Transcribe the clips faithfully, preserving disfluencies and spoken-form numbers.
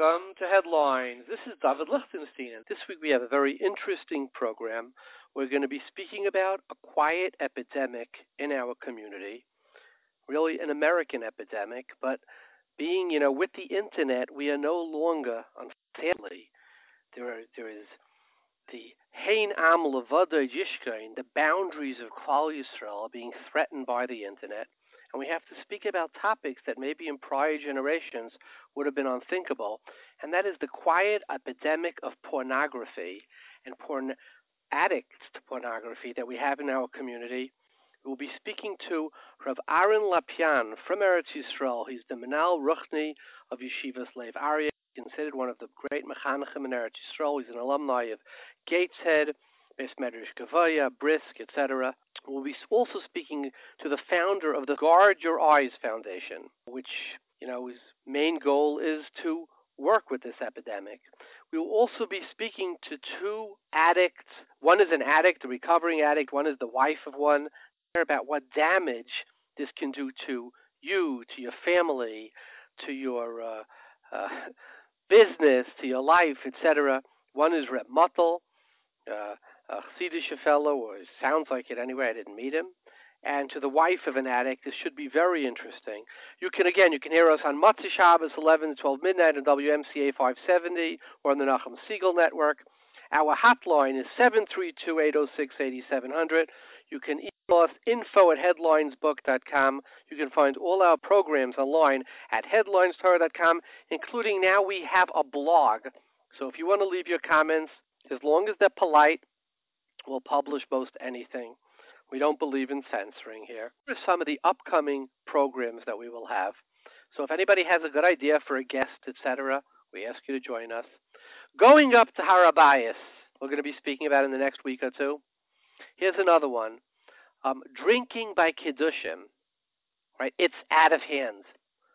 Welcome to Headlines. This is David Lichtenstein, and this week we have a very interesting program. We're going to be speaking about a quiet epidemic in our community, really an American epidemic, but being, you know, with the internet, we are no longer, unfortunately, there, are, there is the Hein Am Levada Yishkein, the boundaries of Klal Yisrael are being threatened by the internet. And we have to speak about topics that maybe in prior generations would have been unthinkable, and that is the quiet epidemic of pornography and porn addicts to pornography that we have in our community. We'll be speaking to Rav Aaron Lapian from Eretz Yisrael. He's the Menal Ruchni of Yeshivas Lev Aryeh, considered one of the great mechanechim in Eretz Yisrael. He's an alumni of Gateshead, Beis Medrash Gavoya, Brisk, et cetera. We'll be also speaking to the founder of the Guard Your Eyes Foundation, which, you know, his main goal is to work with this epidemic. We will also be speaking to two addicts. One is an addict, a recovering addict. One is the wife of one. About what damage this can do to you, to your family, to your uh, uh, business, to your life, et cetera. One is Reb Muttel, uh, a Chassidish fellow, or it sounds like it anyway. I didn't meet him. And to the wife of an addict. This should be very interesting. You can, again, you can hear us on Motzei Shabbos, eleven to twelve midnight on W M C A five seventy or on the Nachum Siegel Network. Our hotline is seven three two, eight oh six, eight seven zero zero. You can email us info at headlinesbook dot com. You can find all our programs online at headlines torah dot com, including now we have a blog. So if you want to leave your comments, as long as they're polite, we'll publish most anything. We don't believe in censoring here. Here are some of the upcoming programs that we will have. So if anybody has a good idea for a guest, et cetera, we ask you to join us. Going up to Har HaBayis, we're going to be speaking about in the next week or two. Here's another one. Um, drinking by Kiddushim, right? It's out of hand.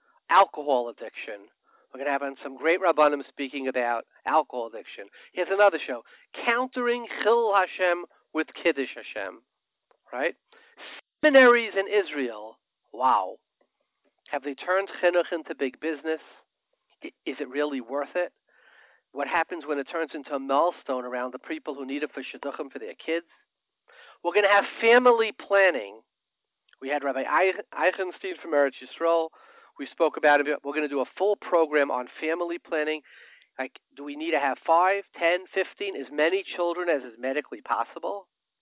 Alcohol addiction. We're going to have on some great Rabbanim speaking about alcohol addiction. Here's another show. Countering Chil Hashem with Kiddush Hashem. Right? Seminaries in Israel. Wow. Have they turned chinuch into big business? Is it really worth it? What happens when it turns into a millstone around the people who need it for shidduchim for their kids? We're going to have family planning. We had Rabbi Eichenstein from Eretz Yisrael. We spoke about it. We're going to do a full program on family planning. Like, do we need to have five, ten, fifteen, as many children as is medically possible?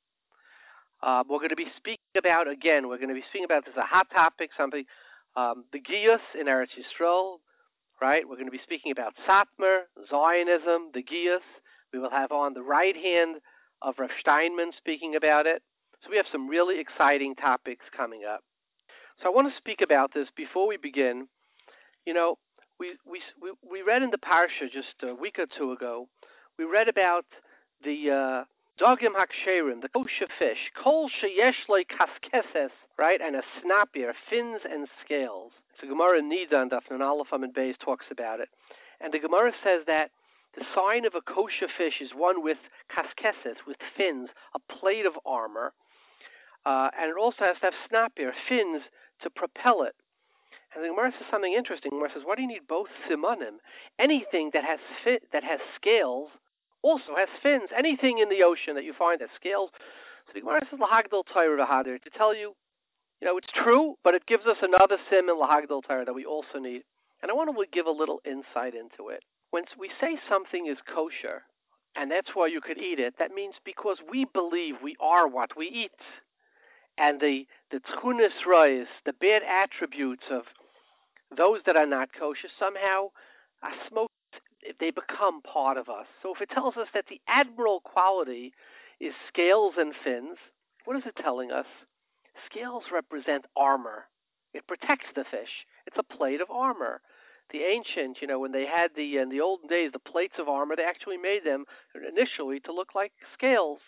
Uh, we're going to be speaking about, again, we're going to be speaking about, this is a hot topic, something, um, the Giyus in Eretz Yisrael, right? We're going to be speaking about Satmar, Zionism, the Giyus. We will have on the right hand of Rav Steinman speaking about it. So we have some really exciting topics coming up. So I want to speak about this before we begin. You know, we we we, we read in the Parsha just a week or two ago, we read about the... Uh, Dogim haksherim, the kosher fish, kol sheyesh lo kaskeses, right, and a snapir, fins and scales. The Gemara Nidan, Daf Nun Aleph Amud Beis, talks about it. And the Gemara says that the sign of a kosher fish is one with kaskeses, with fins, a plate of armor, uh, and it also has to have snapir, fins, to propel it. And the Gemara says something interesting. The Gemara says, why do you need both simanim? Anything that has fit, that has scales also has fins. Anything in the ocean that you find has scales. So the Gemara says Lahagdol Torah V'Hadir, to tell you, you know, it's true, but it gives us another sim in Lahagdol Torah that we also need. And I want to give a little insight into it. When we say something is kosher, and that's why you could eat it, that means because we believe we are what we eat. And the the tchunas rois, the bad attributes of those that are not kosher, somehow are smoked. They become part of us. So if it tells us that the admiral quality is scales and fins, what is it telling us? Scales represent armor. It protects the fish. It's a plate of armor. The ancient, you know, when they had the, in the olden days, the plates of armor, they actually made them initially to look like scales.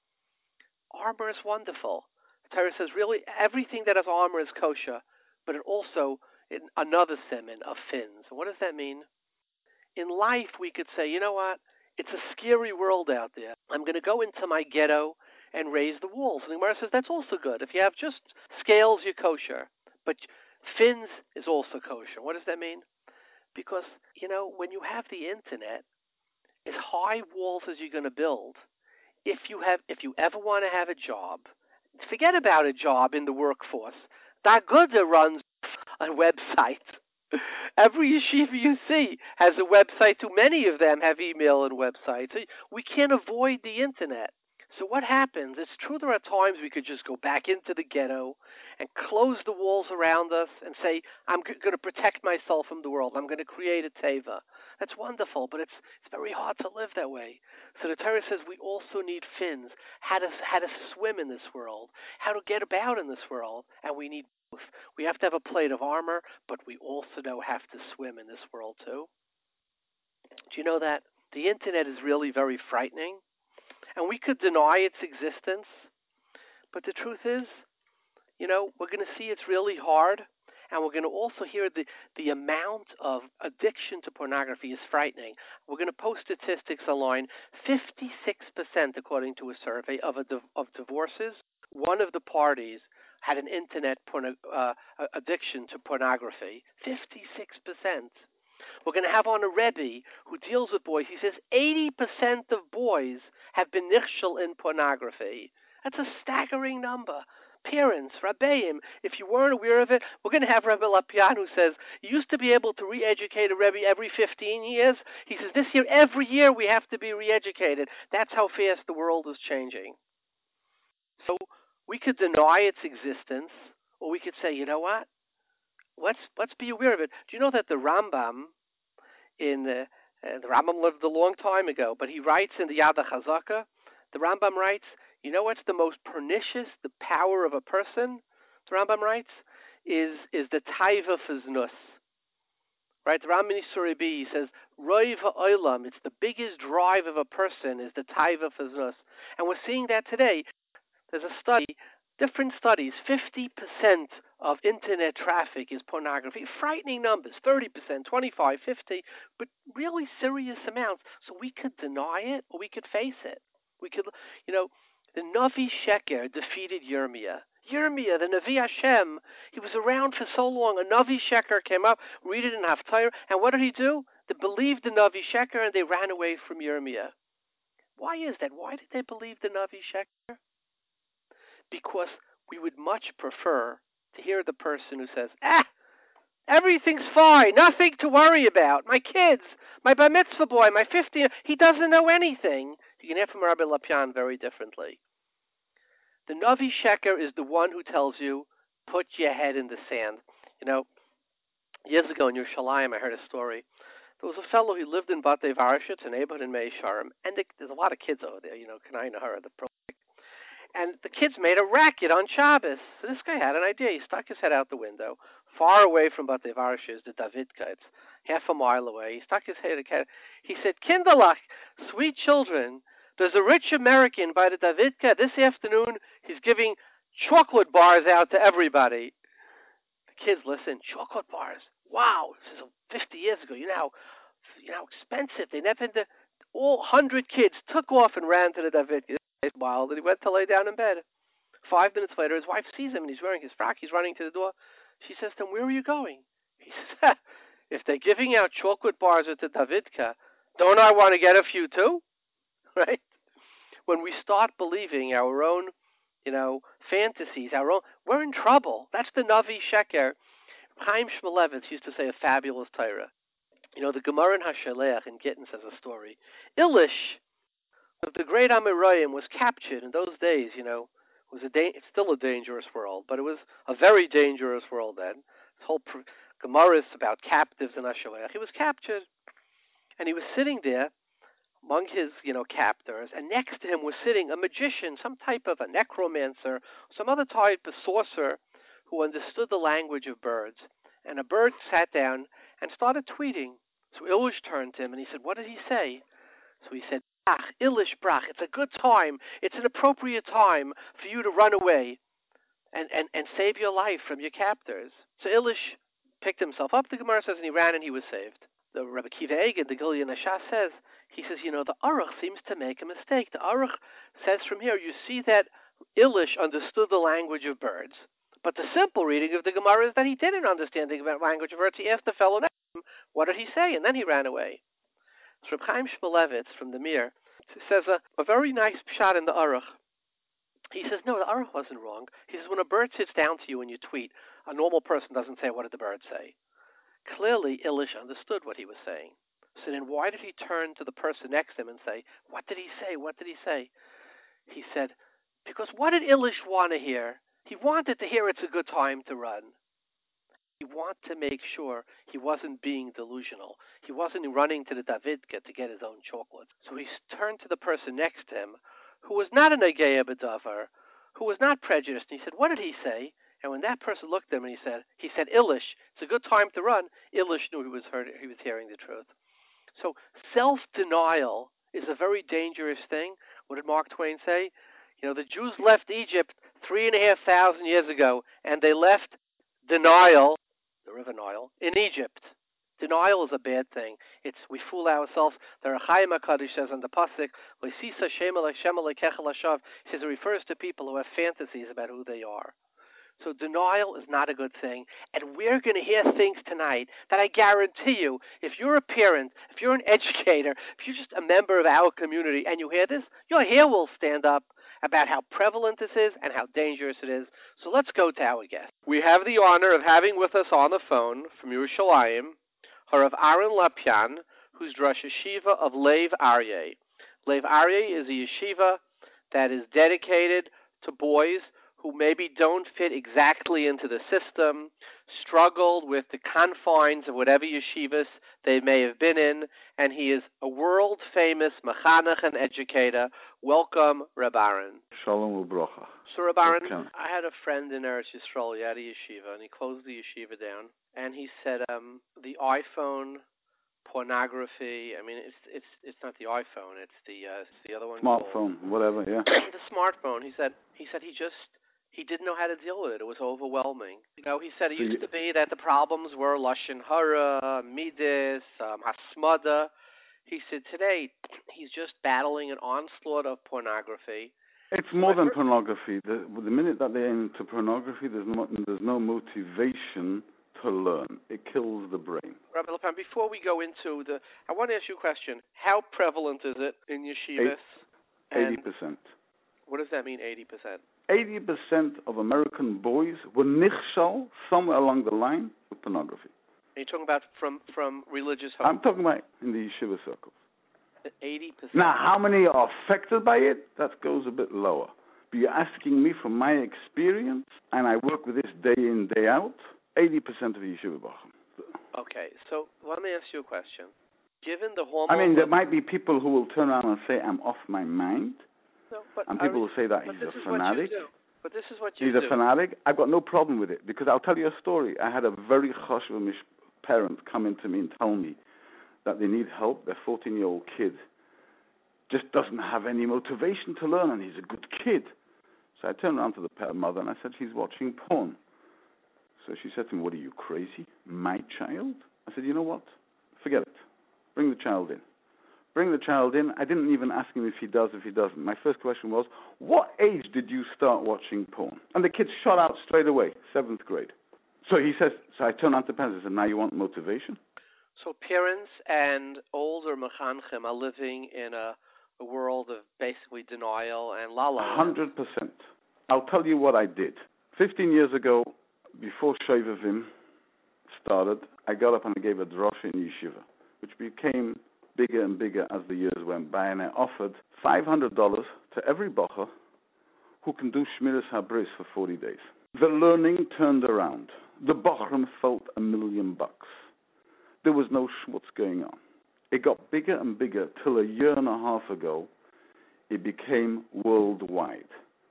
Armor is wonderful. The Torah says really everything that has armor is kosher, but it also, in another siman of fins. What does that mean? In life, we could say, you know what? It's a scary world out there. I'm going to go into my ghetto and raise the walls. And the Gemara says that's also good. If you have just scales, you're kosher. But fins is also kosher. What does that mean? Because, you know, when you have the internet, as high walls as you're going to build, if you have, if you ever want to have a job, forget about a job in the workforce. Daguda runs a website. Every yeshiva you see has a website. Too many of them have email and websites. We can't avoid the internet. So what happens? It's true there are times we could just go back into the ghetto and close the walls around us and say, I'm g- going to protect myself from the world. I'm going to create a teva. That's wonderful, but it's it's very hard to live that way. So the Torah says we also need fins, how to how to swim in this world, how to get about in this world, and we need both. We have to have a plate of armor, but we also know have to swim in this world too. Do you know that the internet is really very frightening, and we could deny its existence, but the truth is, you know, we're going to see it's really hard. And we're going to also hear the, the amount of addiction to pornography is frightening. We're going to post statistics online. fifty-six percent, according to a survey, of a, of divorces, one of the parties had an internet porno, uh, addiction to pornography. fifty-six percent. We're going to have on a Rebbe who deals with boys. He says eighty percent of boys have been nichshel in pornography. That's a staggering number. Parents, Rabbeim, if you weren't aware of it, we're going to have Rebbe Lapian who says, you used to be able to re-educate a Rebbe every fifteen years. He says, this year, every year we have to be re-educated. That's how fast the world is changing. So we could deny its existence, or we could say, you know what? Let's let's be aware of it. Do you know that the Rambam, in the, uh, the Rambam lived a long time ago, but he writes in the Yad HaChazaka, the Rambam writes, you know what's the most pernicious, the power of a person, the Rambam writes, is is the taiva fiznus. Right? The Rambam in Suribi says, Roiv ha'olam, it's the biggest drive of a person is the taiva fiznus. And we're seeing that today. There's a study, different studies, fifty percent of internet traffic is pornography. Frightening numbers, thirty percent, twenty-five, fifty, but really serious amounts. So we could deny it or we could face it. We could, you know, the Navi Sheker defeated Yirmiyah. Yirmiyah, the Navi Hashem, he was around for so long. A Navi Sheker came up, read it in Haftarah, and what did he do? They believed the Navi Sheker and they ran away from Yirmiyah. Why is that? Why did they believe the Navi Sheker? Because we would much prefer to hear the person who says, ah, everything's fine, nothing to worry about. My kids, my bar mitzvah boy, my fifty, he doesn't know anything. You can hear from Rabbi Lapian very differently. The Navi Sheker is the one who tells you, put your head in the sand. You know, years ago in Yerushalayim, I heard a story. There was a fellow who lived in Batei Varsha, it's a neighborhood in Mei Sharem, and they, there's a lot of kids over there, you know, Kanai Nahara, the project. And the kids made a racket on Shabbos. So this guy had an idea. He stuck his head out the window. Far away from Batei Varsha is the Davidka. It's half a mile away. He stuck his head out. He said, Kinderlach, sweet children, there's a rich American by the Davidka. This afternoon, he's giving chocolate bars out to everybody. The kids listen, chocolate bars. Wow, this is fifty years ago. You know how, you know how expensive. They never, the, all one hundred kids took off and ran to the Davidka. Wild, and he went to lay down in bed. Five minutes later, his wife sees him, and he's wearing his frock. He's running to the door. She says to him, where are you going? He says, if they're giving out chocolate bars at the Davidka, don't I want to get a few too? Right? When we start believing our own, you know, fantasies, our own, we're in trouble. That's the Navi Sheker. Chaim Shmulevitz used to say a fabulous Torah. You know, the Gemara in Hashalech in Gittin says a story. Ilish, the great Amoraim, was captured in those days. You know, it was a da- it's still a dangerous world, but it was a very dangerous world then. This whole pr- Gemara is about captives in Hashalech. He was captured, and he was sitting there among his, you know, captors, and next to him was sitting a magician, some type of a necromancer, some other type of sorcerer who understood the language of birds. And a bird sat down and started tweeting. So Ilish turned to him and he said, what did he say? So he said, Brach, Ilish Brach, it's a good time, it's an appropriate time for you to run away and, and, and save your life from your captors. So Ilish picked himself up, the Gemara says, and he ran and he was saved. The Rebbe Kiva Egan, the Gilyon Hashas, says, he says, you know, the Aruch seems to make a mistake. The Aruch says from here, you see that Ilish understood the language of birds. But the simple reading of the Gemara is that he didn't understand the language of birds. He asked the fellow next, What did he say? And then he ran away. So Reb Chaim Shmulevitz from the Mir says a, a very nice shot in the Aruch. He says, no, the Aruch wasn't wrong. He says, when a bird sits down to you and you tweet, a normal person doesn't say, what did the bird say? Clearly, Elish understood what he was saying. So then why did he turn to the person next to him and say, what did he say? What did he say? He said, because what did Elish want to hear? He wanted to hear it's a good time to run. He wanted to make sure he wasn't being delusional. He wasn't running to the Davidka to get his own chocolate. So he turned to the person next to him, who was not an Ageya B'davar, who was not prejudiced. And he said, what did he say? And when that person looked at him and he said, he said, Elish, it's a good time to run, Elish knew he was heard, he was hearing the truth. So self-denial is a very dangerous thing. What did Mark Twain say? You know, the Jews left Egypt three and a half thousand years ago, and they left denial, the river Nile, in Egypt. Denial is a bad thing. It's we fool ourselves. The Rechaim HaKadosh says on the pasuk, he says it refers to people who have fantasies about who they are. So denial is not a good thing. And we're going to hear things tonight that I guarantee you, if you're a parent, if you're an educator, if you're just a member of our community and you hear this, your hair will stand up about how prevalent this is and how dangerous it is. So let's go to our guest. We have the honor of having with us on the phone from Yerushalayim, Harav Aaron Lapian, who's Rosh Yeshiva of Lev Aryeh. Lev Aryeh is a yeshiva that is dedicated to boys who maybe don't fit exactly into the system, struggled with the confines of whatever yeshivas they may have been in, and he is a world-famous mechanech and educator. Welcome, Reb Aaron. Shalom u'brocha. So, Reb Aaron, I had a friend in Eretz Yisrael, he had a yeshiva, and he closed the yeshiva down, and he said um, the iPhone, pornography, I mean, it's it's it's not the iPhone, it's the uh, it's the other one. Smartphone, called, whatever, yeah. The smartphone. He said he said he just he didn't know how to deal with it. It was overwhelming. You know, he said it used to be that the problems were lashon hara, midas, um, hasmada. He said today he's just battling an onslaught of pornography. It's more than pornography. The, the minute that they're into pornography, there's no, there's no motivation to learn. It kills the brain. Rabbi Lapan, before we go into the, I want to ask you a question. How prevalent is it in yeshivas? Eighty percent. What does that mean, eighty percent? Eighty percent of American boys were nichshal somewhere along the line with pornography. Are you talking about from, from religious homes? I'm talking about in the yeshiva circles. eighty percent. Now, how many are affected by it? That goes a bit lower. But you're asking me from my experience, and I work with this day in, day out, eighty percent of the yeshiva bachim. Okay, so let me ask you a question. Given the hormone... I mean, there might be people who will turn around and say, I'm off my mind. No, but and people I, will say that he's a is fanatic. But this is what you he's do. He's a fanatic. I've got no problem with it, because I'll tell you a story. I had a very choshev parent come in to me and tell me that they need help. Their fourteen-year-old kid just doesn't have any motivation to learn, and he's a good kid. So I turned around to the mother and I said, he's watching porn. So she said to me, what are you, crazy? My child? I said, you know what? Forget it. Bring the child in. Bring the child in. I didn't even ask him if he does, if he doesn't. My first question was, what age did you start watching porn? And the kid shot out straight away, seventh grade. So he says, so I turned on to parents and said, now you want motivation? So parents and older mechanchim are living in a, a world of basically denial and la la. one hundred percent. I'll tell you what I did. Fifteen years ago, before Shovavim started, I got up and I gave a drosha in yeshiva, which became bigger and bigger as the years went by, and I offered five hundred dollars to every bocher who can do Shmiras HaBris for forty days. The learning turned around. The bochrim felt a million bucks. There was no schmutz going on. It got bigger and bigger till a year and a half ago, it became worldwide.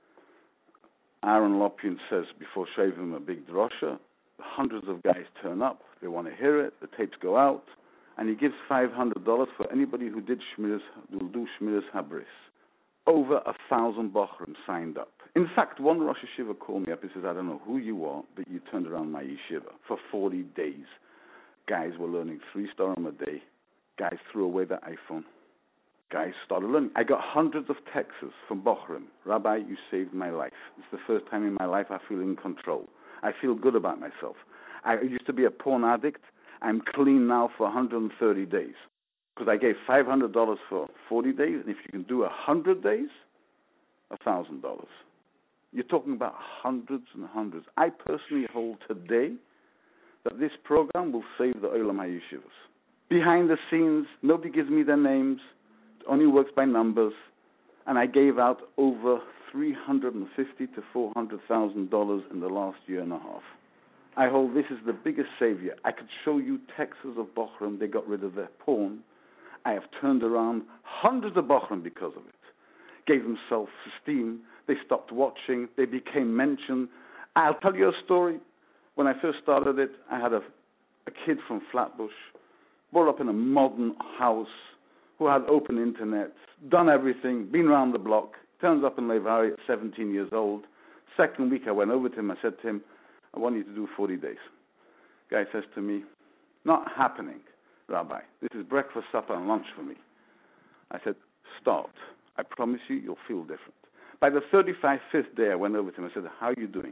Aaron Lopian says before Shavim a big drosha, hundreds of guys turn up, they want to hear it, the tapes go out, and he gives five hundred dollars for anybody who did Shmiras, who will do Shmiras HaBris. Over a thousand bochrim signed up. In fact, one Rosh Yeshiva called me up and says, I don't know who you are, but you turned around my yeshiva. For forty days, guys were learning three storim a day. Guys threw away their iPhone. Guys started learning. I got hundreds of texts from bochrim. Rabbi, you saved my life. It's the first time in my life I feel in control. I feel good about myself. I used to be a porn addict, I'm clean now for one hundred thirty days. Because I gave five hundred dollars for forty days, and if you can do one hundred days, one thousand dollars. You're talking about hundreds and hundreds. I personally hold today that this program will save the Olam HaYeshivas. Behind the scenes, nobody gives me their names. It only works by numbers. And I gave out over three hundred fifty thousand to four hundred thousand dollars in the last year and a half. I hold this is the biggest savior. I could show you Texas of Bochum. They got rid of their porn. I have turned around hundreds of Bochum because of it. Gave them self-esteem. They stopped watching. They became mentioned. I'll tell you a story. When I first started it, I had a, a kid from Flatbush, brought up in a modern house, who had open internet, done everything, been around the block, turns up in Levari at seventeen years old. Second week I went over to him, I said to him, I want you to do forty days. Guy says to me, not happening, Rabbi. This is breakfast, supper, and lunch for me. I said, start. I promise you, you'll feel different. By the thirty-fifth day, I went over to him. I said, how are you doing?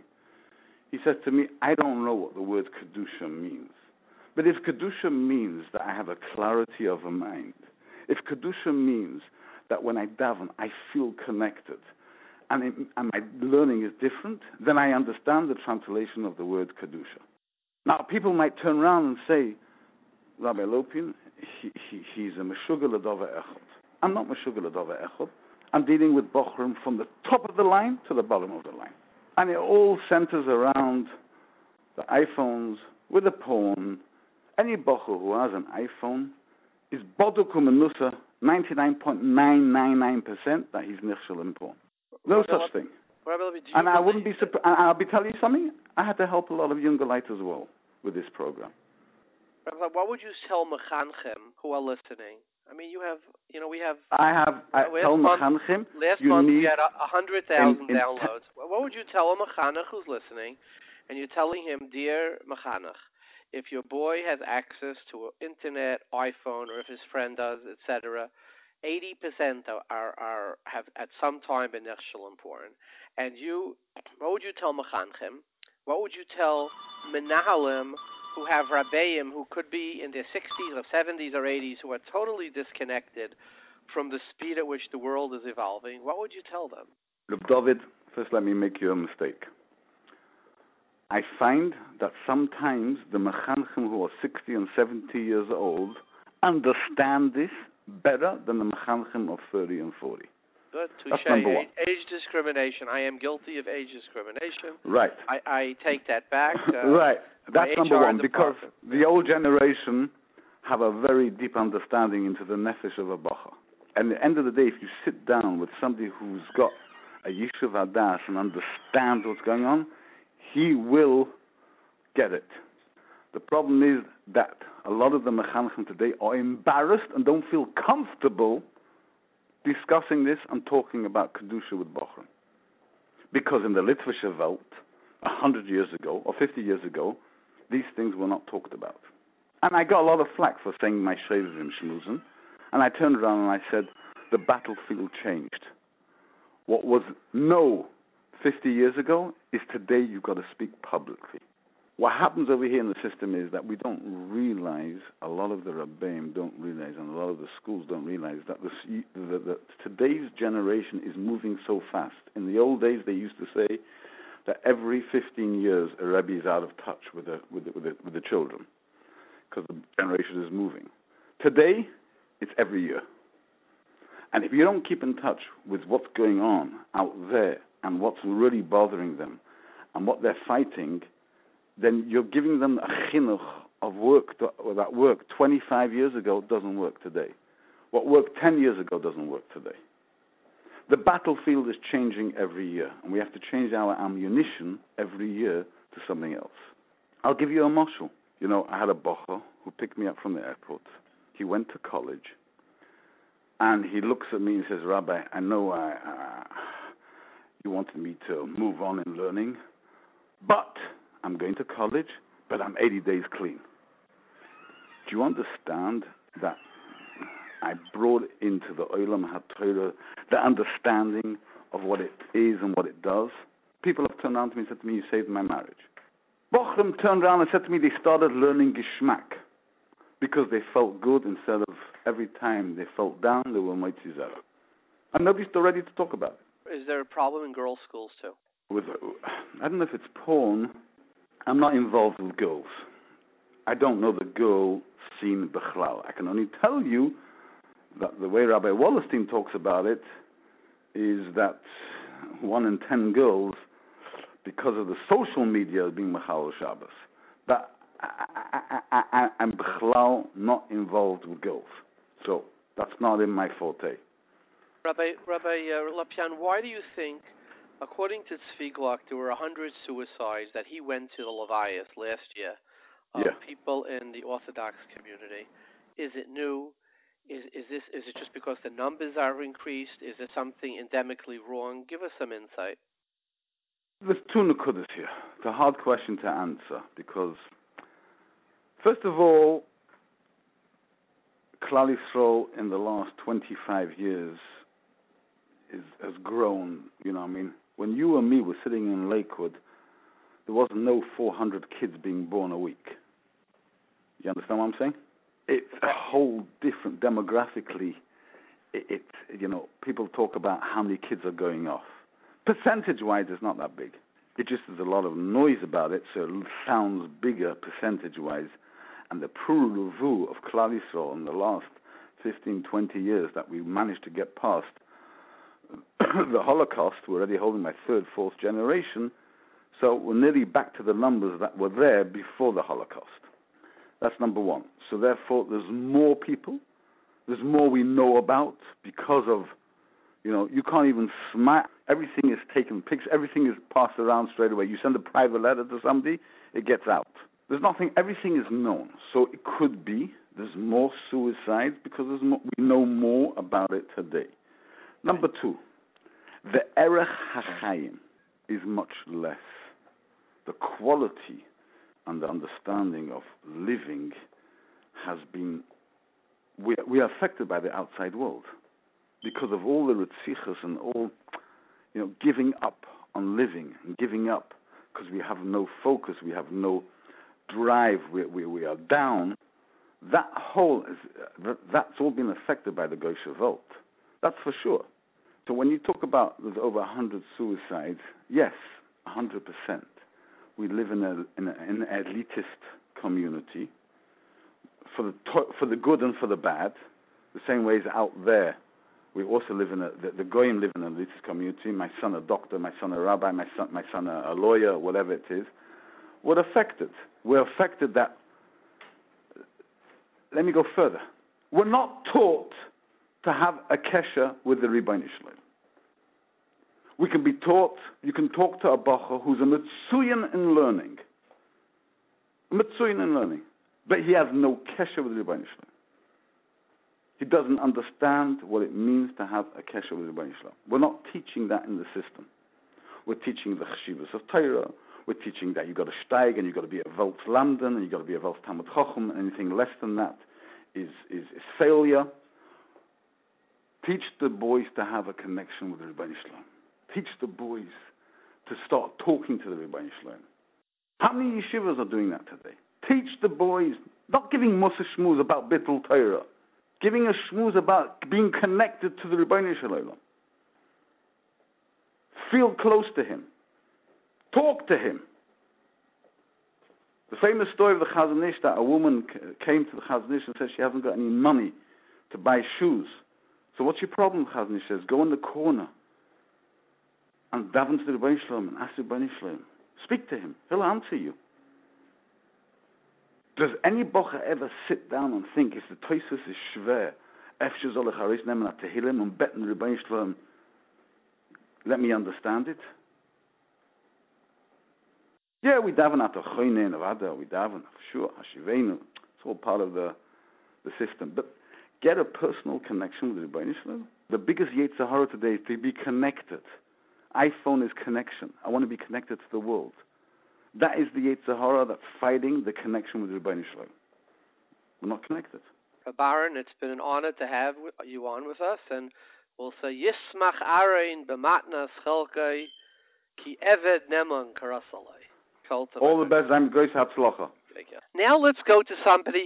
He said to me, I don't know what the word Kedusha means. But if Kedusha means that I have a clarity of a mind, if Kedusha means that when I daven, I feel connected, and, it, and my learning is different, then I understand the translation of the word Kedusha. Now, people might turn around and say, Rabbi Lopin, he, he, he's a Meshuggah L'Dover Echad. I'm not Meshuggah L'Dover Echad. I'm dealing with Bochum from the top of the line to the bottom of the line. And it all centers around the iPhones with the porn. Any Bochum who has an iPhone is Boduk U'Menusa ninety-nine point nine nine nine percent that he's Nichshel in porn. No Rabbi, such thing. Rabbi, and I wouldn't be surprised. I'll be telling you something. I had to help a lot of younger light as well with this program. Rabbi, what would you tell Mechanchim who are listening? I mean, you have, you know, we have. I have. I tell Mechanchim. Last you month need we had a hundred thousand in, in downloads. T- what would you tell a Mechanach who's listening, and you're telling him, dear Mechanach, if your boy has access to an internet, iPhone, or if his friend does, et cetera, eighty percent are, are, are have at some time been nechshel and porn. And you, what would you tell Mechanchim? What would you tell Menahalim who have Rabbeim who could be in their sixties or seventies or eighties who are totally disconnected from the speed at which the world is evolving? What would you tell them? Look, David, first let me make you a mistake. I find that sometimes the Mechanchim who are sixty and seventy years old understand this better than the Mechanchim of thirty and forty. Good. That's number one. Age discrimination. I am guilty of age discrimination. Right. I, I take that back. Uh, right. That's number one, because department. the old generation have a very deep understanding into the nefesh of a bacha. And at the end of the day, if you sit down with somebody who's got a yishuv hadas and understands what's going on, he will get it. The problem is that a lot of the mechanchim today are embarrassed and don't feel comfortable discussing this and talking about Kedusha with Bochum. Because in the Litvische Welt, a hundred years ago, or fifty years ago, these things were not talked about. And I got a lot of flack for saying my Shevrim Shmuzen, and I turned around and I said, the battlefield changed. What was no fifty years ago is today you've got to speak publicly. What happens over here in the system is that we don't realize, a lot of the Rabbeim don't realize, and a lot of the schools don't realize, that the, the, the, today's generation is moving so fast. In the old days, they used to say that every fifteen years, a Rebbe is out of touch with the, with the, with the, with the children, because the generation is moving. Today, it's every year. And if you don't keep in touch with what's going on out there, and what's really bothering them, and what they're fighting, then you're giving them a chinuch of work to, that work twenty-five years ago doesn't work today. What worked ten years ago doesn't work today. The battlefield is changing every year, and we have to change our ammunition every year to something else. I'll give you a mashal. You know, I had a bocher who picked me up from the airport. He went to college, and he looks at me and says, Rabbi, I know I, uh, you wanted me to move on in learning, but I'm going to college, but I'm eighty days clean. Do you understand that I brought into the Olam HaTorah the understanding of what it is and what it does? People have turned around to me and said to me, you saved my marriage. Bochum turned around and said to me, they started learning Geschmack. because they felt good instead of every time they felt down, they were Motzi Zera. And nobody's still ready to talk about it. Is there a problem in girls' schools too? With, I don't know if it's porn. I'm not involved with girls. I don't know the girl scene b'chlal. I can only tell you that the way Rabbi Wallerstein talks about it is that one in ten girls, because of the social media, is being Machal Shabbos. But I, I, I, I, I'm b'chlal not involved with girls. So that's not in my forte. Rabbi, Rabbi uh, Lopian, why do you think, according to Tzvi Gluck, there were one hundred suicides that he went to the Levias last year of yeah. people in the Orthodox community? Is it new? Is, is this? Is it just because the numbers are increased? Is there something endemically wrong? Give us some insight. There's two nukudas here. It's a hard question to answer because, first of all, Klal Yisrael in the last twenty-five years is, has grown. You know, I mean, when you and me were sitting in Lakewood, there wasn't no four hundred kids being born a week. You understand what I'm saying? It's a whole different demographically. It, it you know, people talk about how many kids are going off. Percentage-wise, it's not that big. It just there's a lot of noise about it, so it sounds bigger percentage-wise. And the Pru Revu of Klal Yisrael in the last fifteen, twenty years that we managed to get past the Holocaust, we're already holding my third, fourth generation, so we're nearly back to the numbers that were there before the Holocaust. That's number one. So therefore, there's more people, there's more we know about because of, you know, you can't even smile. Everything is taken pics, everything is passed around straight away. You send a private letter to somebody, it gets out. There's nothing, everything is known. So it could be there's more suicides because there's more, we know more about it today. Number two, the Erech HaChaim is much less. The quality and the understanding of living has been, we, we are affected by the outside world because of all the Ritzichas and all, you know, giving up on living and giving up because we have no focus, we have no drive, we, we, we are down. That whole, is, that, that's all been affected by the Goyshe Welt. That's for sure. So when you talk about there's over one hundred suicides, yes, one hundred percent. We live in, a, in, a, in an elitist community for the to- for the good and for the bad. The same way as out there, we also live in a the, the Goyim live in an elitist community. My son a doctor, my son a rabbi, my son my son a, a lawyer, whatever it is. We're affected. We're affected that. Let me go further. We're not taught to have a kesher with the Ribbono Shel Olam. We can be taught, you can talk to a bacher who's a mitzuyan in learning. A mitzuyan in learning. But he has no kesher with the Ribbono Shel Olam. He doesn't understand what it means to have a kesher with the Ribbono Shel Olam. We're not teaching that in the system. We're teaching the cheshivas of Torah. We're teaching that you've got to steig and you've got to be a Welt Landen and you've got to be a Welt Talmud Chacham. Anything less than that is, is, is failure. Teach the boys to have a connection with the Ribbono Shel Olam. Teach the boys to start talking to the Ribbono Shel Olam. How many yeshivas are doing that today? Teach the boys, not giving Musa shmuz about Bittul Torah, giving a shmuz about being connected to the Ribbono Shel Olam. Feel close to him. Talk to him. The famous story of the Chazon Ish that a woman came to the Chazon Ish and said she hasn't got any money to buy shoes. So what's your problem, Chazon Ish says? Go in the corner and daven to the Ribbono Shel Olam and ask the Ribbono Shel Olam. Speak to him. He'll answer you. Does any bocher ever sit down and think, if the Toisus is schwer, efshe soll ich herausnehmen at Tehillim und beten Ribbono Shel Olam, let me understand it? Yeah, we daven at the Choyne and Avada, we daven, for sure, Hashivenu. It's all part of the the system. But get a personal connection with the Ribbono Shel Olam. The biggest Yetzer Hara today is to be connected. iPhone is connection. I want to be connected to the world. That is the Yetzer Hara that's fighting the connection with the Ribbono Shel Olam. We're not connected. Baron, it's been an honor to have you on with us, and we'll say Yismach Arein b'matnas chelkai ki eved neman karasalei. All the best. I'm Grace Hatzlacha. Now let's go to somebody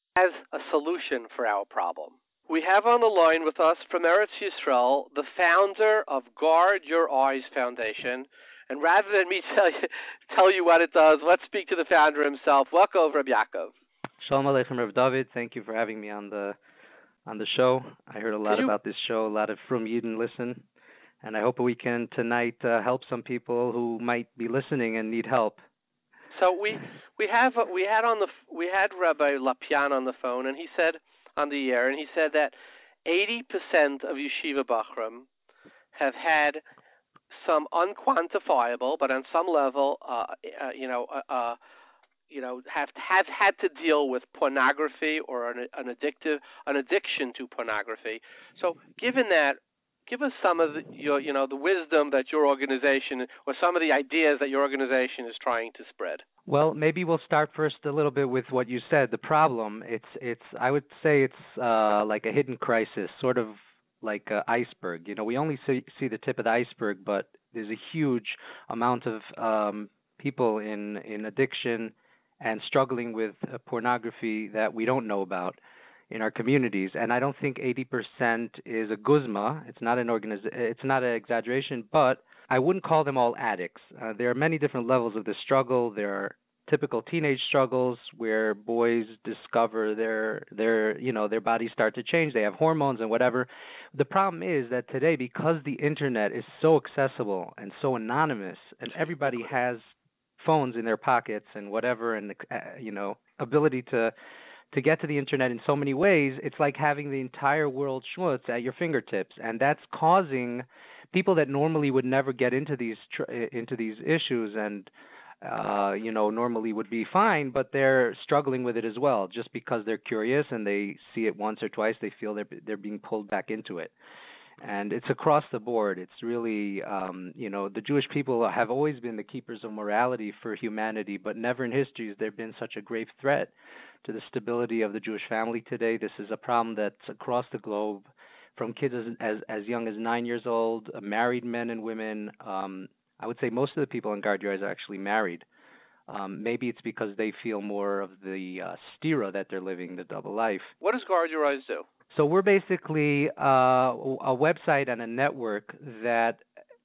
has a solution for our problem. We have on the line with us from Eretz Yisrael the founder of Guard Your Eyes Foundation. And rather than me tell you, tell you what it does, let's speak to the founder himself. Welcome, Rabbi Yaakov. Shalom Aleichem, Rav David. Thank you for having me on the on the show. I heard a lot you... about this show. A lot of Frum Yidden listen, and I hope we can tonight uh, help some people who might be listening and need help. So we we have we had on the we had Rabbi Lapian on the phone, and he said on the air, and he said that eighty percent of yeshiva bachram have had some unquantifiable, but on some level, uh, uh, you know, uh, uh, you know, have have had to deal with pornography or an, an addictive an addiction to pornography. So, given that, give us some of the, your, you know, the wisdom that your organization, or some of the ideas that your organization is trying to spread. Well, maybe we'll start first a little bit with what you said. The problem, it's it's I would say it's uh, like a hidden crisis, sort of like an iceberg. You know, we only see see the tip of the iceberg, but there's a huge amount of um, people in in addiction and struggling with uh, pornography that we don't know about in our communities. And I don't think eighty percent is a guzma. It's not an organiz- It's not an exaggeration, but I wouldn't call them all addicts. Uh, there are many different levels of this struggle. There are typical teenage struggles where boys discover their their you know their bodies start to change. They have hormones and whatever. The problem is that today, because the internet is so accessible and so anonymous, and everybody has phones in their pockets and whatever, and uh, you know ability to to get to the internet in so many ways, it's like having the entire world schmutz at your fingertips, and that's causing people that normally would never get into these tr- into these issues and uh, you know normally would be fine, but they're struggling with it as well, just because they're curious and they see it once or twice, they feel they're they're being pulled back into it. And it's across the board. It's really, um, you know, the Jewish people have always been the keepers of morality for humanity, but never in history has there been such a grave threat to the stability of the Jewish family today. This is a problem that's across the globe, from kids as as, as young as nine years old, uh, married men and women. Um, I would say most of the people in Guard Your Eyes are actually married. Um, maybe it's because they feel more of the uh, stira that they're living, the double life. What does Guard Your Eyes do? So we're basically uh, a website and a network that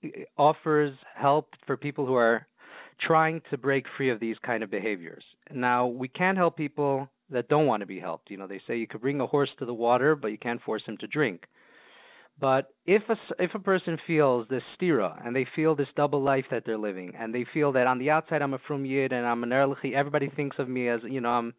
offers help for people who are trying to break free of these kind of behaviors. Now, we can't help people that don't want to be helped. You know, they say you could bring a horse to the water, but you can't force him to drink. But if a, if a person feels this stira, and they feel this double life that they're living, and they feel that on the outside I'm a frum yid and I'm an erlichi, everybody thinks of me as, you know, I'm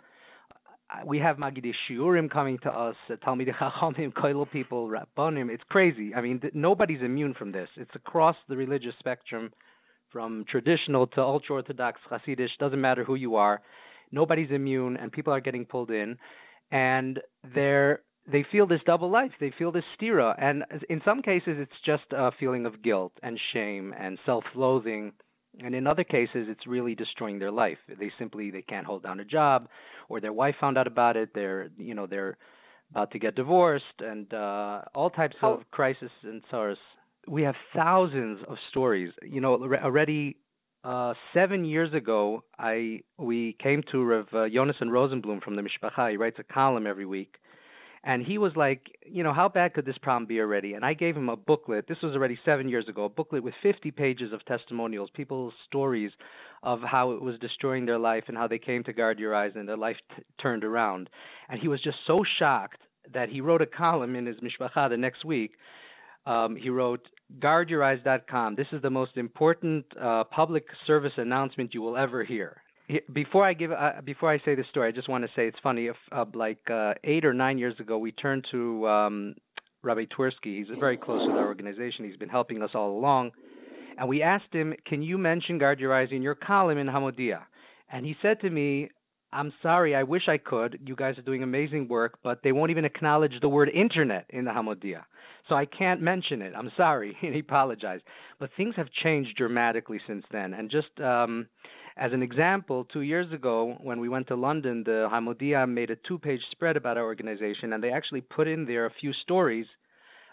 we have Magidei Shiurim coming to us, Talmidei Chachamim, Koilel people, Rabbanim. It's crazy. I mean, th- nobody's immune from this. It's across the religious spectrum, from traditional to ultra-Orthodox, Hasidish, doesn't matter who you are. Nobody's immune, and people are getting pulled in. And they're, they feel this double life. They feel this stira. And in some cases, it's just a feeling of guilt and shame and self-loathing. And in other cases, it's really destroying their life. They simply they can't hold down a job, or their wife found out about it. They're you know they're about to get divorced, and uh, all types oh. of crisis and sorrows. We have thousands of stories. You know, already uh, seven years ago, I we came to Rav uh, Yonason Rosenblum from the Mishpacha. He writes a column every week. And he was like, you know, how bad could this problem be already? And I gave him a booklet. This was already seven years ago, a booklet with fifty pages of testimonials, people's stories of how it was destroying their life and how they came to Guard Your Eyes and their life t- turned around. And he was just so shocked that he wrote a column in his Mishpacha the next week. Um, he wrote, guard your eyes dot com. This is the most important uh, public service announcement you will ever hear. Before I give, uh, before I say this story, I just want to say it's funny. If uh, like uh, eight or nine years ago, we turned to um, Rabbi Twersky. He's very close with our organization. He's been helping us all along, and we asked him, "Can you mention Guard Your Eyes in your column in Hamodia?" And he said to me, "I'm sorry. I wish I could. You guys are doing amazing work, but they won't even acknowledge the word internet in the Hamodia, so I can't mention it. I'm sorry." And he apologized. But things have changed dramatically since then, and just. Um, As an example, two years ago, when we went to London, the Hamodia made a two-page spread about our organization, and they actually put in there a few stories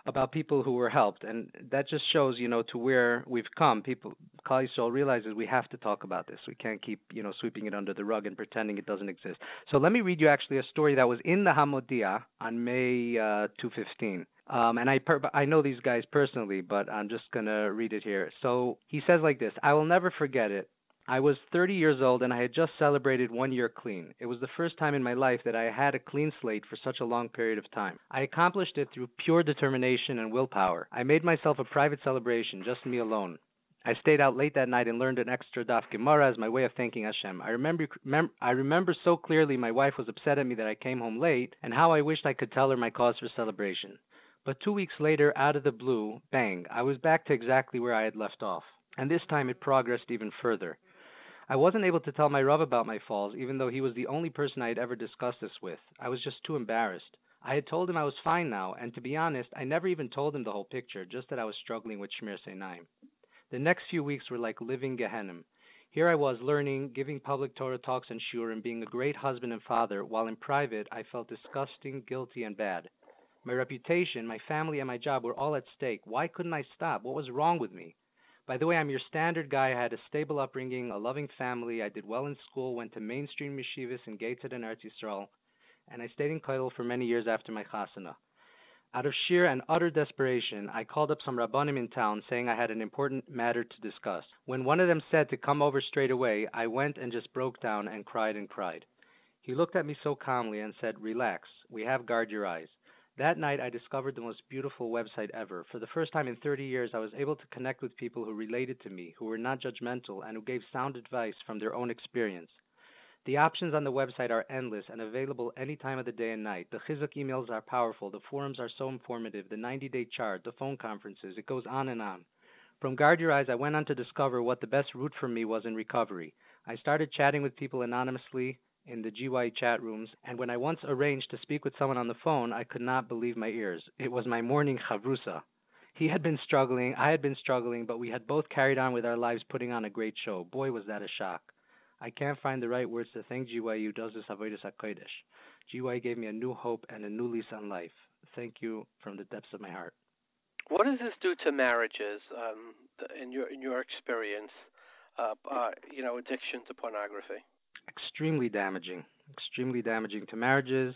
about people who were helped, and that just shows, you know, to where we've come. People, Klal Yisrael realizes we have to talk about this. We can't keep, you know, sweeping it under the rug and pretending it doesn't exist. So let me read you actually a story that was in the Hamodia on May uh, two fifteen. Um, and I per- I know these guys personally, but I'm just gonna read it here. So he says like this: I will never forget it. I was thirty years old and I had just celebrated one year clean. It was the first time in my life that I had a clean slate for such a long period of time. I accomplished it through pure determination and willpower. I made myself a private celebration, just me alone. I stayed out late that night and learned an extra daf Gemara as my way of thanking Hashem. I remember, mem- I remember so clearly my wife was upset at me that I came home late, and how I wished I could tell her my cause for celebration. But two weeks later, out of the blue, bang, I was back to exactly where I had left off. And this time it progressed even further. I wasn't able to tell my Rav about my falls, even though he was the only person I had ever discussed this with. I was just too embarrassed. I had told him I was fine now, and to be honest, I never even told him the whole picture, just that I was struggling with Shmir Seinaim. The next few weeks were like living Gehenim. Here I was learning, giving public Torah talks and shur, and being a great husband and father, while in private I felt disgusting, guilty, and bad. My reputation, my family, and my job were all at stake. Why couldn't I stop? What was wrong with me? By the way, I'm your standard guy. I had a stable upbringing, a loving family. I did well in school, went to mainstream yeshivas and Gateshead and Eretz Yisrael, and I stayed in Kollel for many years after my chasana. Out of sheer and utter desperation, I called up some rabbanim in town, saying I had an important matter to discuss. When one of them said to come over straight away, I went and just broke down and cried and cried. He looked at me so calmly and said, "Relax. We have Guard Your Eyes." That night, I discovered the most beautiful website ever. For the first time in thirty years, I was able to connect with people who related to me, who were not judgmental, and who gave sound advice from their own experience. The options on the website are endless and available any time of the day and night. The Chizuk emails are powerful. The forums are so informative. The ninety-day chart, the phone conferences, it goes on and on. From Guard Your Eyes, I went on to discover what the best route for me was in recovery. I started chatting with people anonymously in the G Y chat rooms, and when I once arranged to speak with someone on the phone, I could not believe my ears. It was my morning chavrusa. He had been struggling, I had been struggling, but we had both carried on with our lives, putting on a great show. Boy, was that a shock. I can't find the right words to thank G Y U does this avodas hakodesh. G Y gave me a new hope and a new lease on life. Thank you from the depths of my heart. What does this do to marriages, um, in your in your experience? Uh, uh, you know, addiction to pornography. Extremely damaging. Extremely damaging to marriages.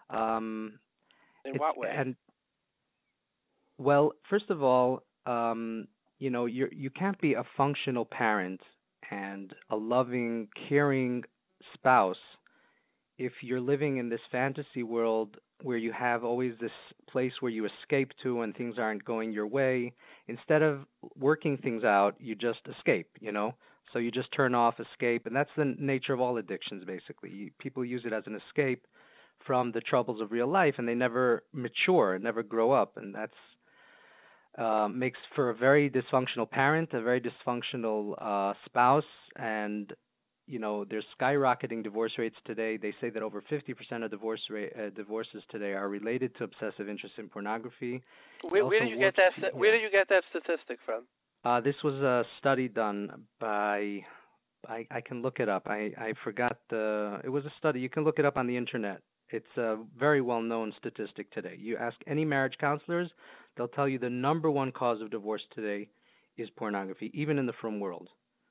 Um, in what way? And well, first of all, um, you know, you you can't be a functional parent and a loving, caring spouse if you're living in this fantasy world where you have always this place where you escape to when things aren't going your way. Instead of working things out, you just escape, you know? So you just turn off, escape, and that's the nature of all addictions, basically. You, people use it as an escape from the troubles of real life, and they never mature, never grow up, and that's uh, makes for a very dysfunctional parent, a very dysfunctional uh, spouse, and you know, there's skyrocketing divorce rates today. They say that over fifty percent of divorce rate, uh, divorces today are related to obsessive interest in pornography. Where, where did you get that? St- where did you get that statistic from? Uh, this was a study done by. I, I can look it up. I, I forgot the. It was a study. You can look it up on the internet. It's a very well-known statistic today. You ask any marriage counselors, they'll tell you the number one cause of divorce today is pornography, even in the frum world.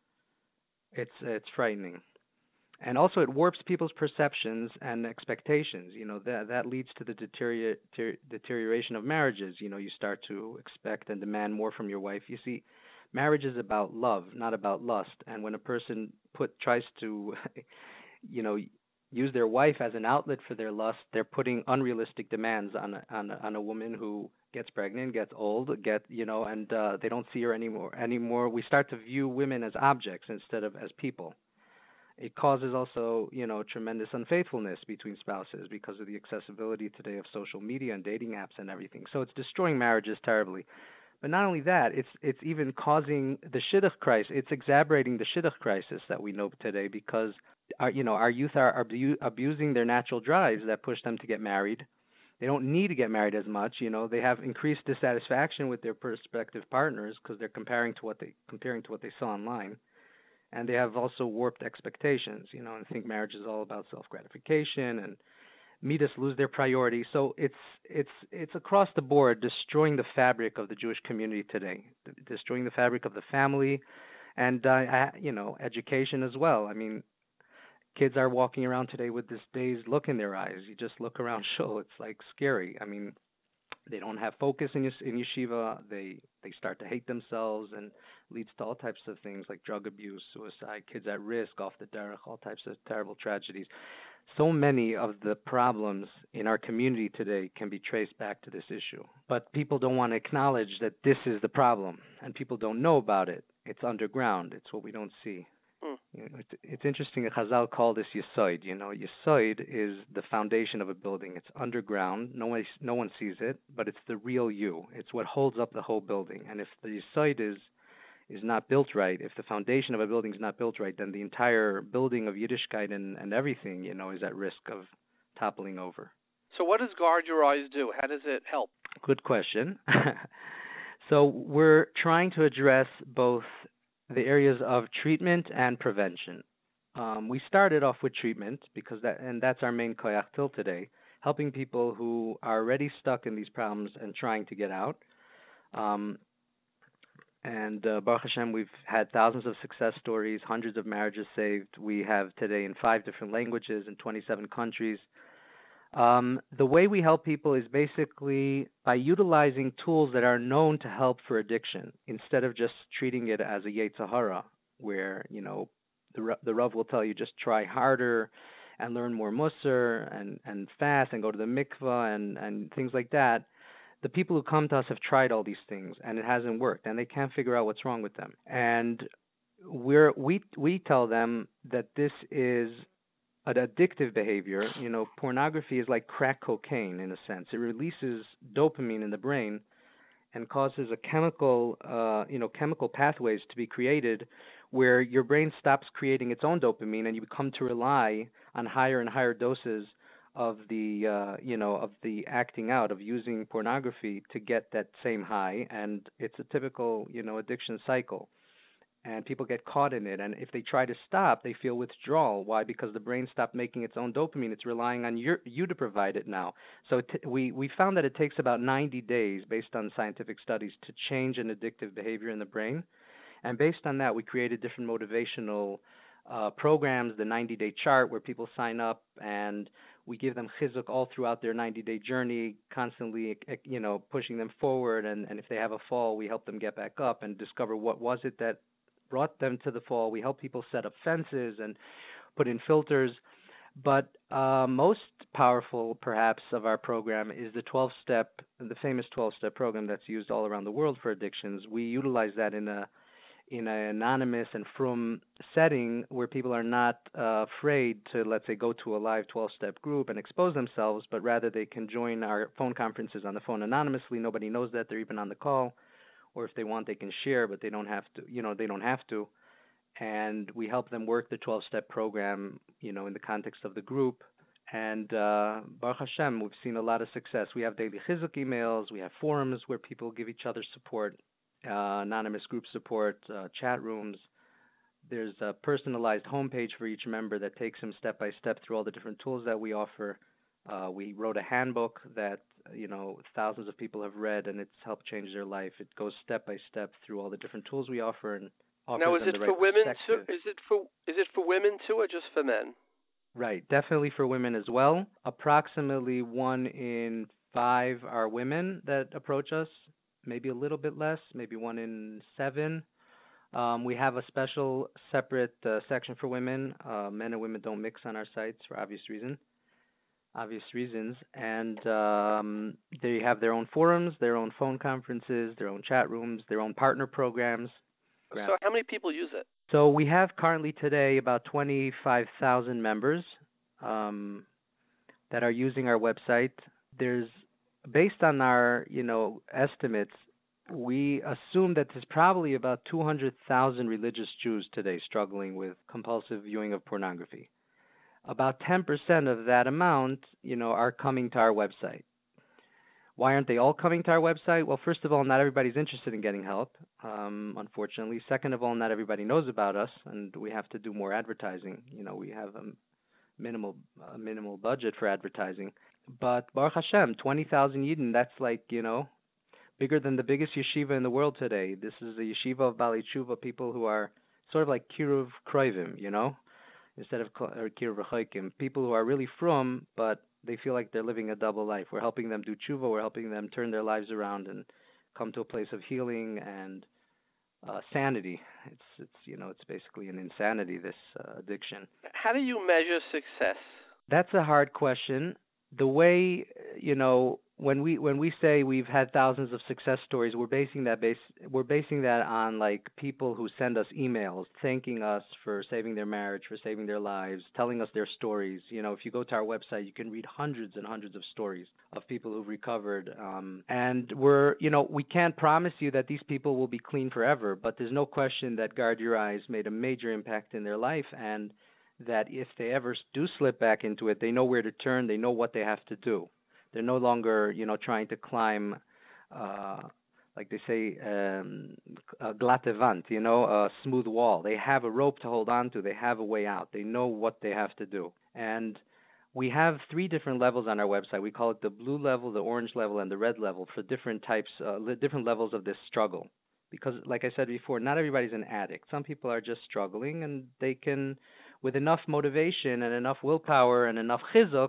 It's it's frightening, and also it warps people's perceptions and expectations. You know that that leads to the deteriora- ter- deterioration of marriages. You know, you start to expect and demand more from your wife. You see, marriage is about love, not about lust. And when a person put tries to, you know, use their wife as an outlet for their lust, they're putting unrealistic demands on a, on a, on a woman who gets pregnant, gets old, get you know, and uh, they don't see her anymore. Anymore, we start to view women as objects instead of as people. It causes also, you know, tremendous unfaithfulness between spouses because of the accessibility today of social media and dating apps and everything. So it's destroying marriages terribly. But not only that, it's it's even causing the shidduch crisis. It's exacerbating the shidduch crisis that we know today because our you know our youth are, are abu- abusing their natural drives that push them to get married. They don't need to get married as much. You know, they have increased dissatisfaction with their prospective partners because they're comparing to what they comparing to what they saw online, and they have also warped expectations. You know, and think marriage is all about self gratification, and midas lose their priority. So it's it's it's across the board destroying the fabric of the Jewish community today, destroying the fabric of the family, and uh, you know, education as well. I mean, kids are walking around today with this dazed look in their eyes. You just look around shul, it's like scary. I mean, they don't have focus in yes- in yeshiva. They they start to hate themselves, and leads to all types of things like drug abuse, suicide, kids at risk, off the derech, all types of terrible tragedies. So many of the problems in our community today can be traced back to this issue. But people don't want to acknowledge that this is the problem, and people don't know about it. It's underground. It's what we don't see. Hmm. You know, it's, it's interesting that Chazal called this Yesoid. You know, Yesoid is the foundation of a building. It's underground. No one, no one sees it, but it's the real you. It's what holds up the whole building. And if the Yesoid is is not built right, if the foundation of a building is not built right, then the entire building of Yiddishkeit and, and everything, you know, is at risk of toppling over. So what does Guard Your Eyes do? How does it help? Good question. So we're trying to address both the areas of treatment and prevention. Um, we started off with treatment because that, and that's our main koyach till today, helping people who are already stuck in these problems and trying to get out. Um, and uh, Baruch Hashem, we've had thousands of success stories, hundreds of marriages saved. We have today in five different languages in twenty-seven countries. Um, the way we help people is basically by utilizing tools that are known to help for addiction, instead of just treating it as a Yetzer Hara, where, you know, the the Rav will tell you just try harder and learn more Musar and, and fast and go to the mikvah and, and things like that. The people who come to us have tried all these things and it hasn't worked, and they can't figure out what's wrong with them. And we're we we tell them that this is an addictive behavior. You know, pornography is like crack cocaine in a sense. It releases dopamine in the brain and causes a chemical, uh, you know, chemical pathways to be created where your brain stops creating its own dopamine and you come to rely on higher and higher doses of the, uh, you know, of the acting out, of using pornography to get that same high. And it's a typical, you know, addiction cycle. And people get caught in it. And if they try to stop, they feel withdrawal. Why? Because the brain stopped making its own dopamine. It's relying on your, you to provide it now. So it t- we, we found that it takes about ninety days, based on scientific studies, to change an addictive behavior in the brain. And based on that, we created different motivational uh, programs, the ninety-day chart, where people sign up, and we give them chizuk all throughout their ninety-day journey, constantly, you know, pushing them forward. And, and if they have a fall, we help them get back up and discover what was it that brought them to the fall. We help people set up fences and put in filters. But uh, most powerful, perhaps, of our program is the twelve-step, the famous twelve-step program that's used all around the world for addictions. We utilize that in a in an anonymous and frum setting where people are not uh, afraid to, let's say, go to a live twelve-step group and expose themselves, but rather they can join our phone conferences on the phone anonymously. Nobody knows that they're even on the call. Or if they want, they can share, but they don't have to, you know, they don't have to. And we help them work the twelve-step program, you know, in the context of the group. And uh, Baruch Hashem, we've seen a lot of success. We have daily chizuk emails. We have forums where people give each other support, uh, anonymous group support, uh, chat rooms. There's a personalized homepage for each member that takes them step by step through all the different tools that we offer. Uh, we wrote a handbook that, you know, thousands of people have read, and it's helped change their life. It goes step by step through all the different tools we offer and offers now, is them it the for right women too? perspective. Is it for is it for women too, or just for men? Right, definitely for women as well. Approximately one in five are women that approach us. Maybe a little bit less. Maybe one in seven. Um, we have a special separate uh, section for women. Uh, men and women don't mix on our sites for obvious reason. obvious reasons, and um, they have their own forums, their own phone conferences, their own chat rooms, their own partner programs. So how many people use it? So we have currently today about twenty-five thousand members um, that are using our website. There's, based on our, you know, estimates, we assume that there's probably about two hundred thousand religious Jews today struggling with compulsive viewing of pornography. About ten percent of that amount, you know, are coming to our website. Why aren't they all coming to our website? Well, first of all, not everybody's interested in getting help, um, unfortunately. Second of all, not everybody knows about us, and we have to do more advertising. You know, we have a minimal uh, minimal budget for advertising. But Baruch Hashem, twenty thousand Yidden, that's like, you know, bigger than the biggest yeshiva in the world today. This is a yeshiva of Baalei Tshuva, people who are sort of like Kiruv Kroivim, you know, instead of or Kiruv Rechoikim, people who are really frum, but they feel like they're living a double life. We're helping them do tshuva, we're helping them turn their lives around and come to a place of healing and uh, sanity. It's, it's, you know, it's basically an insanity, this uh, addiction. How do you measure success? That's a hard question. The way, you know, when we when we say we've had thousands of success stories, we're basing that base we're basing that on like people who send us emails thanking us for saving their marriage, for saving their lives, telling us their stories. You know, if you go to our website, you can read hundreds and hundreds of stories of people who've recovered. Um, and we're, you know, we can't promise you that these people will be clean forever, but there's no question that Guard Your Eyes made a major impact in their life, and that if they ever do slip back into it, they know where to turn, they know what they have to do. They're no longer, you know, trying to climb, uh, like they say, um, a glatte Wand, you know, a smooth wall. They have a rope to hold on to. They have a way out. They know what they have to do. And we have three different levels on our website. We call it the blue level, the orange level, and the red level for different types, uh, different levels of this struggle. Because, like I said before, not everybody's an addict. Some people are just struggling, and they can, with enough motivation and enough willpower and enough chizuk,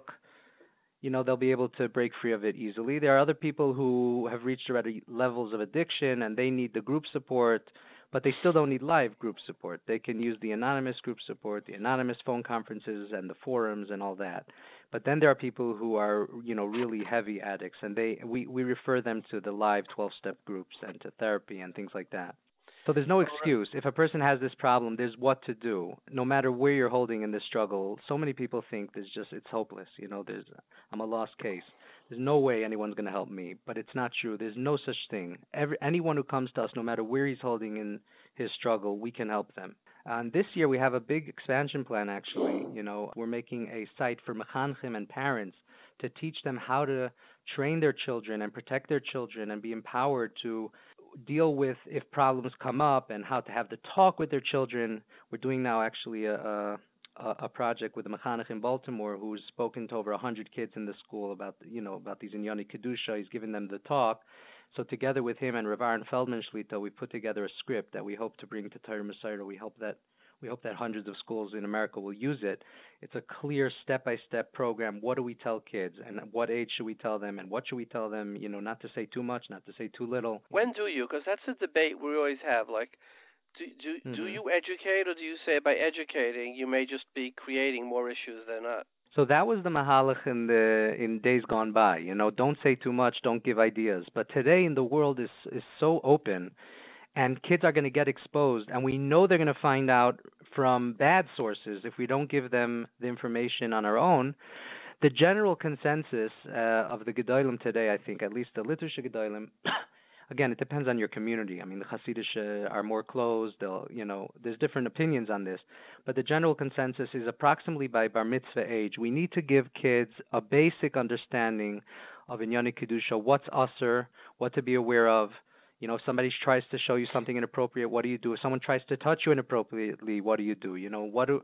you know, they'll be able to break free of it easily. There are other people who have reached already levels of addiction and they need the group support, but they still don't need live group support. They can use the anonymous group support, the anonymous phone conferences and the forums and all that. But then there are people who are, you know, really heavy addicts, and they we, we refer them to the live twelve-step groups and to therapy and things like that. So there's no excuse. If a person has this problem, there's what to do. No matter where you're holding in this struggle, so many people think there's just it's hopeless. You know, there's I'm a lost case. There's no way anyone's going to help me. But it's not true. There's no such thing. Every anyone who comes to us, no matter where he's holding in his struggle, we can help them. And this year we have a big expansion plan. Actually, you know, we're making a site for mechanchim and parents to teach them how to train their children and protect their children and be empowered to deal with if problems come up and how to have the talk with their children. We're doing now actually a a, a project with a mechanech in Baltimore who's spoken to over one hundred kids in the school about, you know, about these Inyani Kedusha. He's given them the talk. So together with him and Rav Aaron Feldman Shlita, we put together a script that we hope to bring to Torah Messiah. We hope that We hope that hundreds of schools in America will use it. It's a clear step-by-step program. What do we tell kids, and at what age should we tell them, and what should we tell them? You know, not to say too much, not to say too little. When do you? Because that's a debate we always have. Like, do do mm-hmm. do you educate, or do you say by educating you may just be creating more issues than not? So that was the mahalach in the in days gone by. You know, don't say too much, don't give ideas. But today, in the world is is so open. And kids are going to get exposed, and we know they're going to find out from bad sources if we don't give them the information on our own. The general consensus uh, of the Gedolim today, I think, at least the Literature Gedolim, again, it depends on your community. I mean, the Hasidish uh, are more closed. They'll, you know, there's different opinions on this. But the general consensus is approximately by bar mitzvah age, we need to give kids a basic understanding of Inyani Kedusha, what's usher, what to be aware of. You know, if somebody tries to show you something inappropriate, what do you do? If someone tries to touch you inappropriately, what do you do? You know, what do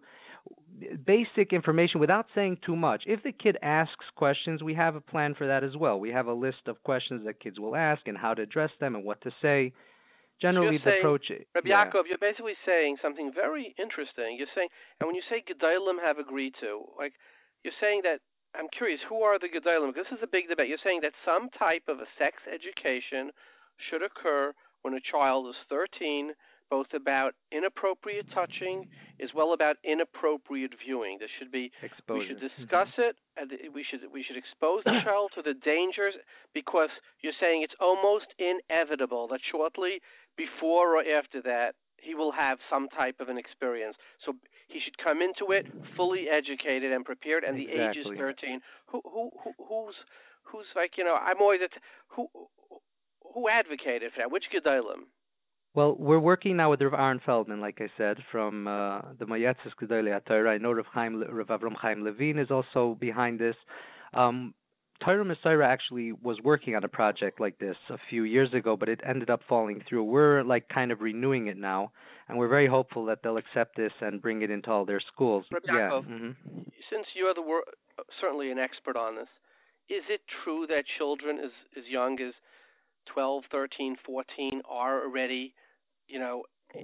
basic information without saying too much. If the kid asks questions, we have a plan for that as well. We have a list of questions that kids will ask and how to address them and what to say. Generally, so the saying, approach. Rabbi yeah. Yaakov, you're basically saying something very interesting. You're saying, and when you say Gedolim have agreed to, like, you're saying that. I'm curious, who are the Gedolim? This is a big debate. You're saying that some type of a sex education should occur when a child is thirteen, both about inappropriate touching as well about inappropriate viewing. There should be Exposure. We should discuss mm-hmm. it, and we should we should expose the child to the dangers, because you're saying it's almost inevitable that shortly before or after that he will have some type of an experience. So he should come into it fully educated and prepared, and exactly. the age is thirteen. Who who, who who's who's like, you know, I'm always at who. Who advocated for that? Which Gedolim? Well, we're working now with Rav Aaron Feldman, like I said, from uh, the Mayetzes Gedolei HaTorah. I know Rav, Chaim, Rav Avram Chaim Levine is also behind this. Um, Torah Messiah actually was working on a project like this a few years ago, but it ended up falling through. We're like kind of renewing it now, and we're very hopeful that they'll accept this and bring it into all their schools. Rabbi yeah. Yaakov, Mm-hmm. since you're the wor- certainly an expert on this, is it true that children as as young as twelve, thirteen, fourteen are already, you know,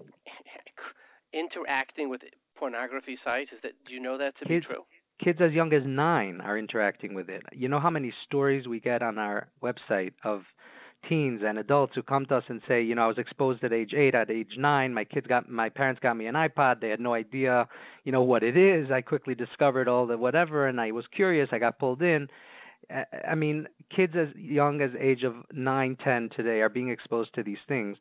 interacting with pornography sites? Is that, do you know that to Kids, be true? Kids as young as nine are interacting with it. You know how many stories we get on our website of teens and adults who come to us and say, you know, I was exposed at age eight, at age nine, my kids got, my parents got me an iPod, they had no idea, you know, what it is. I quickly discovered all the whatever, and I was curious, I got pulled in. I mean, kids as young as age of nine, ten today are being exposed to these things.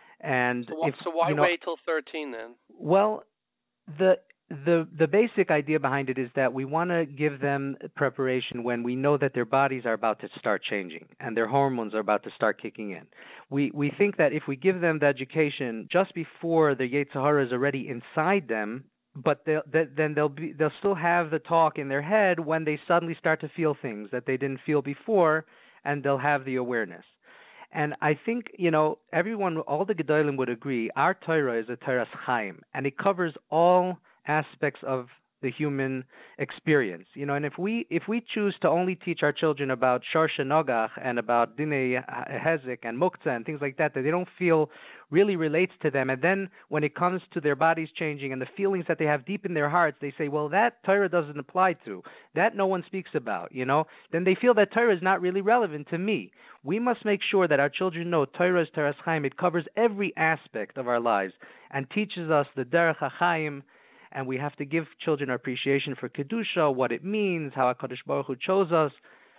And so, if, so why you know, wait till thirteen then? Well, the the the basic idea behind it is that we want to give them preparation when we know that their bodies are about to start changing and their hormones are about to start kicking in. We we think that if we give them the education just before the Yetzer Hara is already inside them, but they'll, then they'll be they'll still have the talk in their head when they suddenly start to feel things that they didn't feel before, and they'll have the awareness. And I think, you know, everyone, all the Gedolim would agree, our Torah is a Torah's Chaim, and it covers all aspects of the human experience. You know, and if we if we choose to only teach our children about Shorsha Nogach and about Dinei Hezek and Muktzah and things like that, that they don't feel really relates to them, and then when it comes to their bodies changing and the feelings that they have deep in their hearts, they say, well, that Torah doesn't apply to, that no one speaks about, you know, then they feel that Torah is not really relevant to me. We must make sure that our children know Torah is Torah's Chaim. It covers every aspect of our lives and teaches us the Derech HaChaim, and we have to give children appreciation for Kedusha, what it means, how HaKadosh Baruch Hu chose us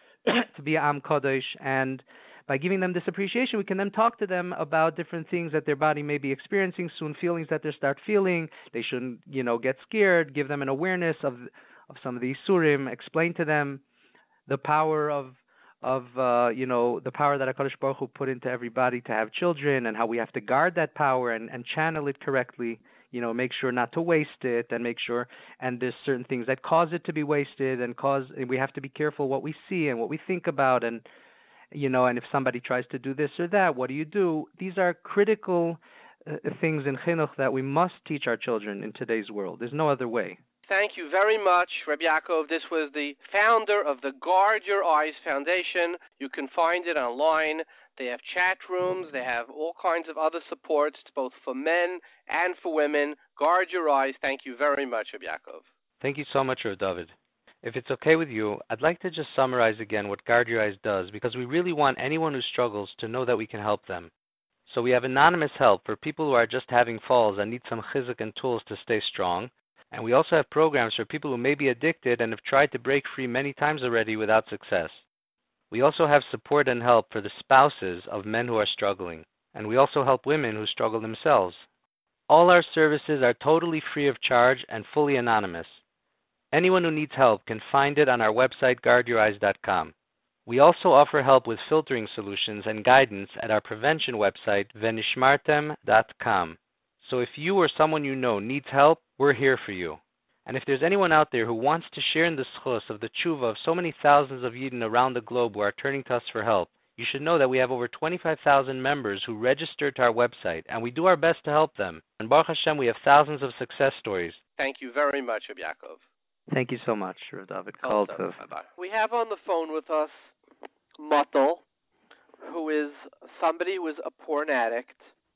to be Am Kodesh, and by giving them this appreciation, we can then talk to them about different things that their body may be experiencing soon, feelings that they start feeling. They shouldn't, you know, get scared, give them an awareness of of some of these surim, explain to them the power of of uh, you know, the power that HaKadosh Baruch Hu put into everybody to have children, and how we have to guard that power and, and channel it correctly. You know, make sure not to waste it, and make sure, and there's certain things that cause it to be wasted, and cause, and we have to be careful what we see and what we think about, and, you know, and if somebody tries to do this or that, what do you do? These are critical uh, things in chinuch that we must teach our children in today's world. There's no other way. Thank you very much, Rabbi Yaakov. This was the founder of the Guard Your Eyes Foundation. You can find it online. They have chat rooms. They have all kinds of other supports, both for men and for women. Guard Your Eyes. Thank you very much, Rabbi Yaakov. Thank you so much, Rav David. If it's okay with you, I'd like to just summarize again what Guard Your Eyes does, because we really want anyone who struggles to know that we can help them. So we have anonymous help for people who are just having falls and need some chizuk and tools to stay strong. And we also have programs for people who may be addicted and have tried to break free many times already without success. We also have support and help for the spouses of men who are struggling. And we also help women who struggle themselves. All our services are totally free of charge and fully anonymous. Anyone who needs help can find it on our website, guard your eyes dot com. We also offer help with filtering solutions and guidance at our prevention website, venishmartem dot com. So if you or someone you know needs help, we're here for you. And if there's anyone out there who wants to share in the schus of the tshuva of so many thousands of Yidden around the globe who are turning to us for help, you should know that we have over twenty-five thousand members who registered to our website, and we do our best to help them. And Baruch Hashem, we have thousands of success stories. Thank you very much, Rabbi Yaakov. Thank you so much, Rav David. Bye-bye. We have on the phone with us Matal, who is somebody who is a porn addict,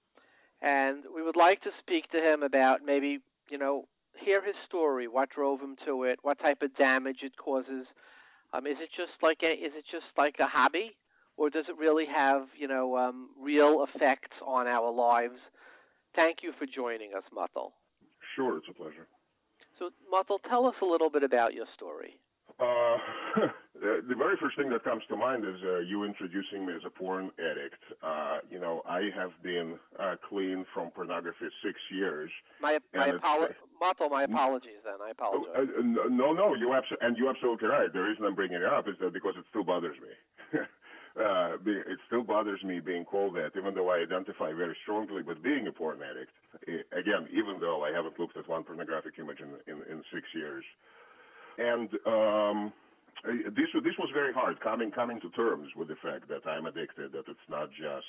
and we would like to speak to him about maybe, you know, hear his story, what drove him to it, what type of damage it causes. Um, is it just like a, is it just like a hobby, or does it really have, you know, um, real effects on our lives? Thank you for joining us, Matal. Sure, it's a pleasure. So, Matal, tell us a little bit about your story. Uh, the very first thing that comes to mind is uh, you introducing me as a porn addict. Uh, you know, I have been uh, clean from pornography six years. My my apolo- Matal, my apologies. Then I apologize. Uh, no, no, you abso- and you're absolutely right. The reason I'm bringing it up is that because it still bothers me. uh, it still bothers me being called that, even though I identify very strongly with being a porn addict. Again, even though I haven't looked at one pornographic image in in, in six years. And um, uh, this this was very hard coming coming to terms with the fact that I'm addicted. That it's not just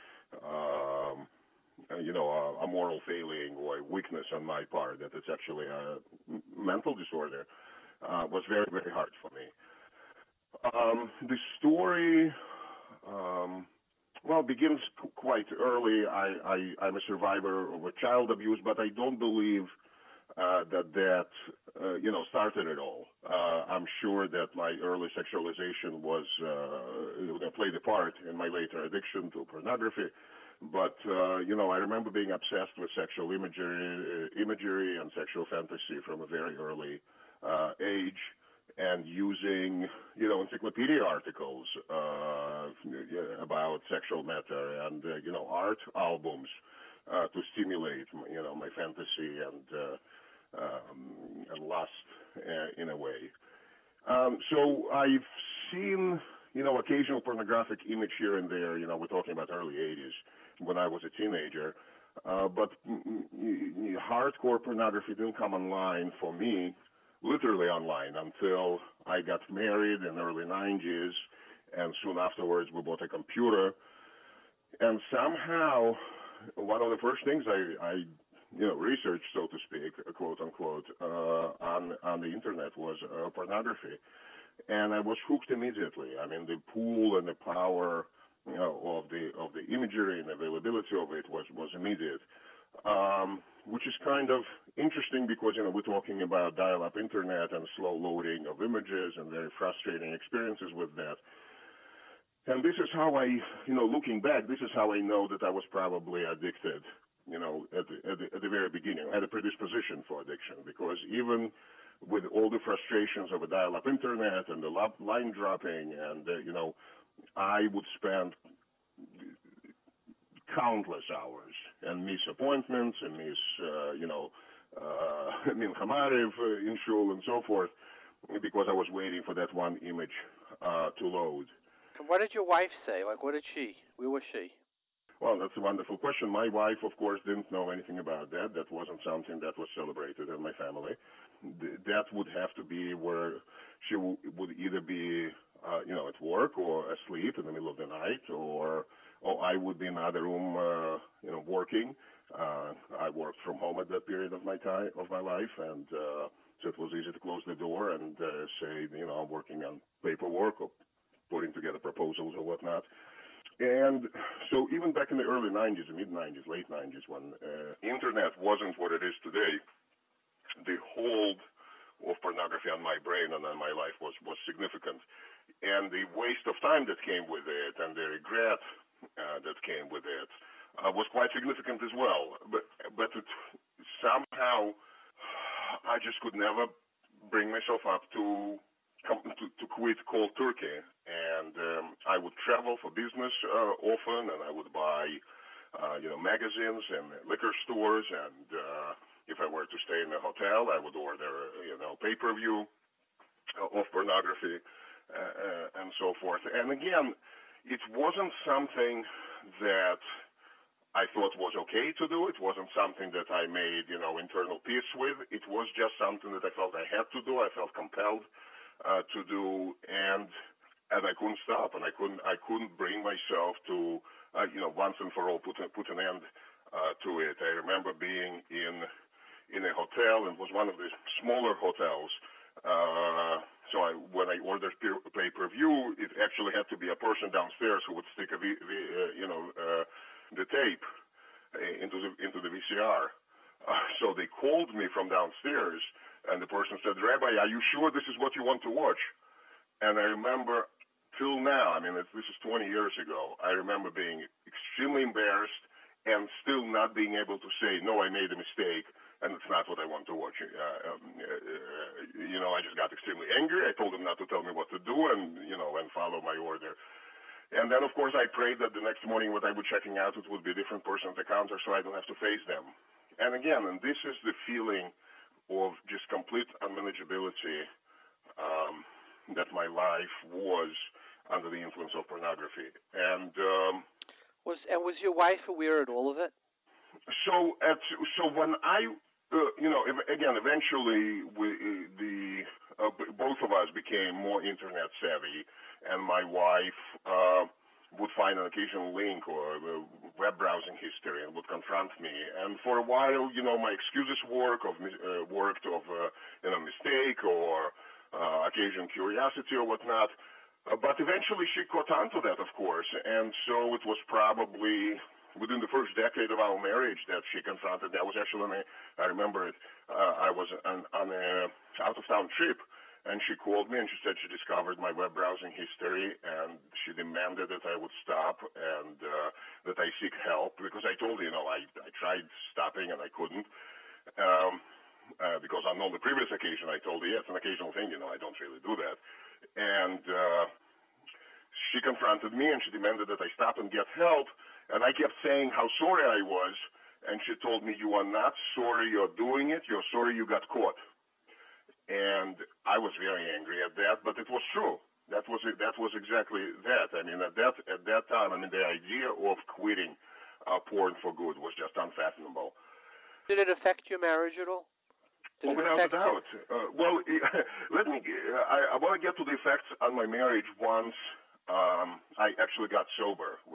um, uh, you know a, a moral failing or a weakness on my part. That it's actually a mental disorder. Uh, was very very hard for me. Um, the story. Um, Well, it begins quite early. I, I, I'm a survivor of a child abuse, but I don't believe uh, that that uh, you know started it all. Uh, I'm sure that my early sexualization was uh, played a part in my later addiction to pornography. But uh, you know, I remember being obsessed with sexual imagery, imagery and sexual fantasy from a very early uh, age, and using, you know, encyclopedia articles uh, about sexual matter and, uh, you know, art albums uh, to stimulate, you know, my fantasy and, uh, um, and lust uh, in a way. Um, so I've seen, you know, occasional pornographic image here and there. You know, we're talking about early eighties when I was a teenager. Uh, but mm, mm, hardcore pornography didn't come online for me, literally online, until I got married in the early nineties, and soon afterwards we bought a computer. And somehow, one of the first things I, I you know, researched, so to speak, quote unquote, uh, on on the internet was uh, pornography, and I was hooked immediately. I mean, the pool and the power, you know, of the of the imagery and availability of it was was immediate. Um, which is kind of interesting because, you know, we're talking about dial-up internet and slow loading of images and very frustrating experiences with that. And this is how I, you know, looking back, this is how I know that I was probably addicted, you know, at the, at the, at the very beginning. I had a predisposition for addiction because even with all the frustrations of a dial-up internet and the line dropping and, uh, you know, I would spend countless hours and miss appointments and miss, uh, you know, uh, Mincha Maariv uh, in shul and so forth because I was waiting for that one image uh, to load. And what did your wife say? Like, what did she? Where was she? Well, that's a wonderful question. My wife, of course, didn't know anything about that. That wasn't something that was celebrated in my family. That would have to be where she w- would either be, uh, you know, at work or asleep in the middle of the night, or or I would be in another room, uh, you know, working. Uh, I worked from home at that period of my time of my life, and uh, so it was easy to close the door and uh, say, you know, I'm working on paperwork or putting together proposals or whatnot. And so even back in the early nineties, mid nineties, late nineties, when uh, internet wasn't what it is today, the hold of pornography on my brain and on my life was, was significant. And the waste of time that came with it and the regret uh, that came with it uh, was quite significant as well. But, but it, somehow I just could never bring myself up to To, to quit cold turkey, and um, I would travel for business uh, often, and I would buy, uh, you know, magazines and liquor stores, and uh, if I were to stay in a hotel, I would order, you know, pay-per-view of pornography uh, uh, and so forth. And again, it wasn't something that I thought was okay to do. It wasn't something that I made, you know, internal peace with. It was just something that I felt I had to do. I felt compelled Uh, to do, and and I couldn't stop, and I couldn't I couldn't bring myself to uh, you know once and for all put a, put an end uh, to it. I remember being in in a hotel, and it was one of the smaller hotels. Uh, so I, when I ordered pay per view, it actually had to be a person downstairs who would stick a v, v, uh, you know uh, the tape into the into the V C R. Uh, so they called me from downstairs. And the person said, Rabbi, are you sure this is what you want to watch? And I remember till now, I mean, it's, this is twenty years ago, I remember being extremely embarrassed and still not being able to say, no, I made a mistake, and it's not what I want to watch. Uh, um, uh, you know, I just got extremely angry. I told them not to tell me what to do and, you know, and follow my order. And then, of course, I prayed that the next morning when I would checking out, it would be a different person at the counter so I don't have to face them. And again, and this is the feeling of just complete unmanageability um, that my life was under the influence of pornography. And um, was and was your wife aware at all of it? So at so when I Uh, you know, ev- again, eventually, we, the uh, b- both of us became more internet savvy, and my wife uh, would find an occasional link or uh, web browsing history and would confront me. And for a while, you know, my excuses work of uh, worked of uh, you know mistake or uh, occasional curiosity or whatnot. Uh, but eventually, she caught on to that, of course, and so it was probably within the first decade of our marriage that she confronted me. I was actually on a, I remember it, uh, I was on, on a out-of-town trip, and she called me and she said she discovered my web browsing history, and she demanded that I would stop and uh, that I seek help, because I told her, you know, I, I tried stopping and I couldn't. Um, uh, because on the previous occasion I told her, yeah, it's an occasional thing, you know, I don't really do that. And uh, she confronted me and she demanded that I stop and get help. And I kept saying how sorry I was, and she told me, you are not sorry you're doing it, you're sorry you got caught. And I was very angry at that, but it was true. That was that was exactly that. I mean, at that at that time, I mean, the idea of quitting uh, porn for good was just unfathomable. Did it affect your marriage at all? Oh, without a doubt. Uh, well, let me. I, I want to get to the effects on my marriage once um, I actually got sober,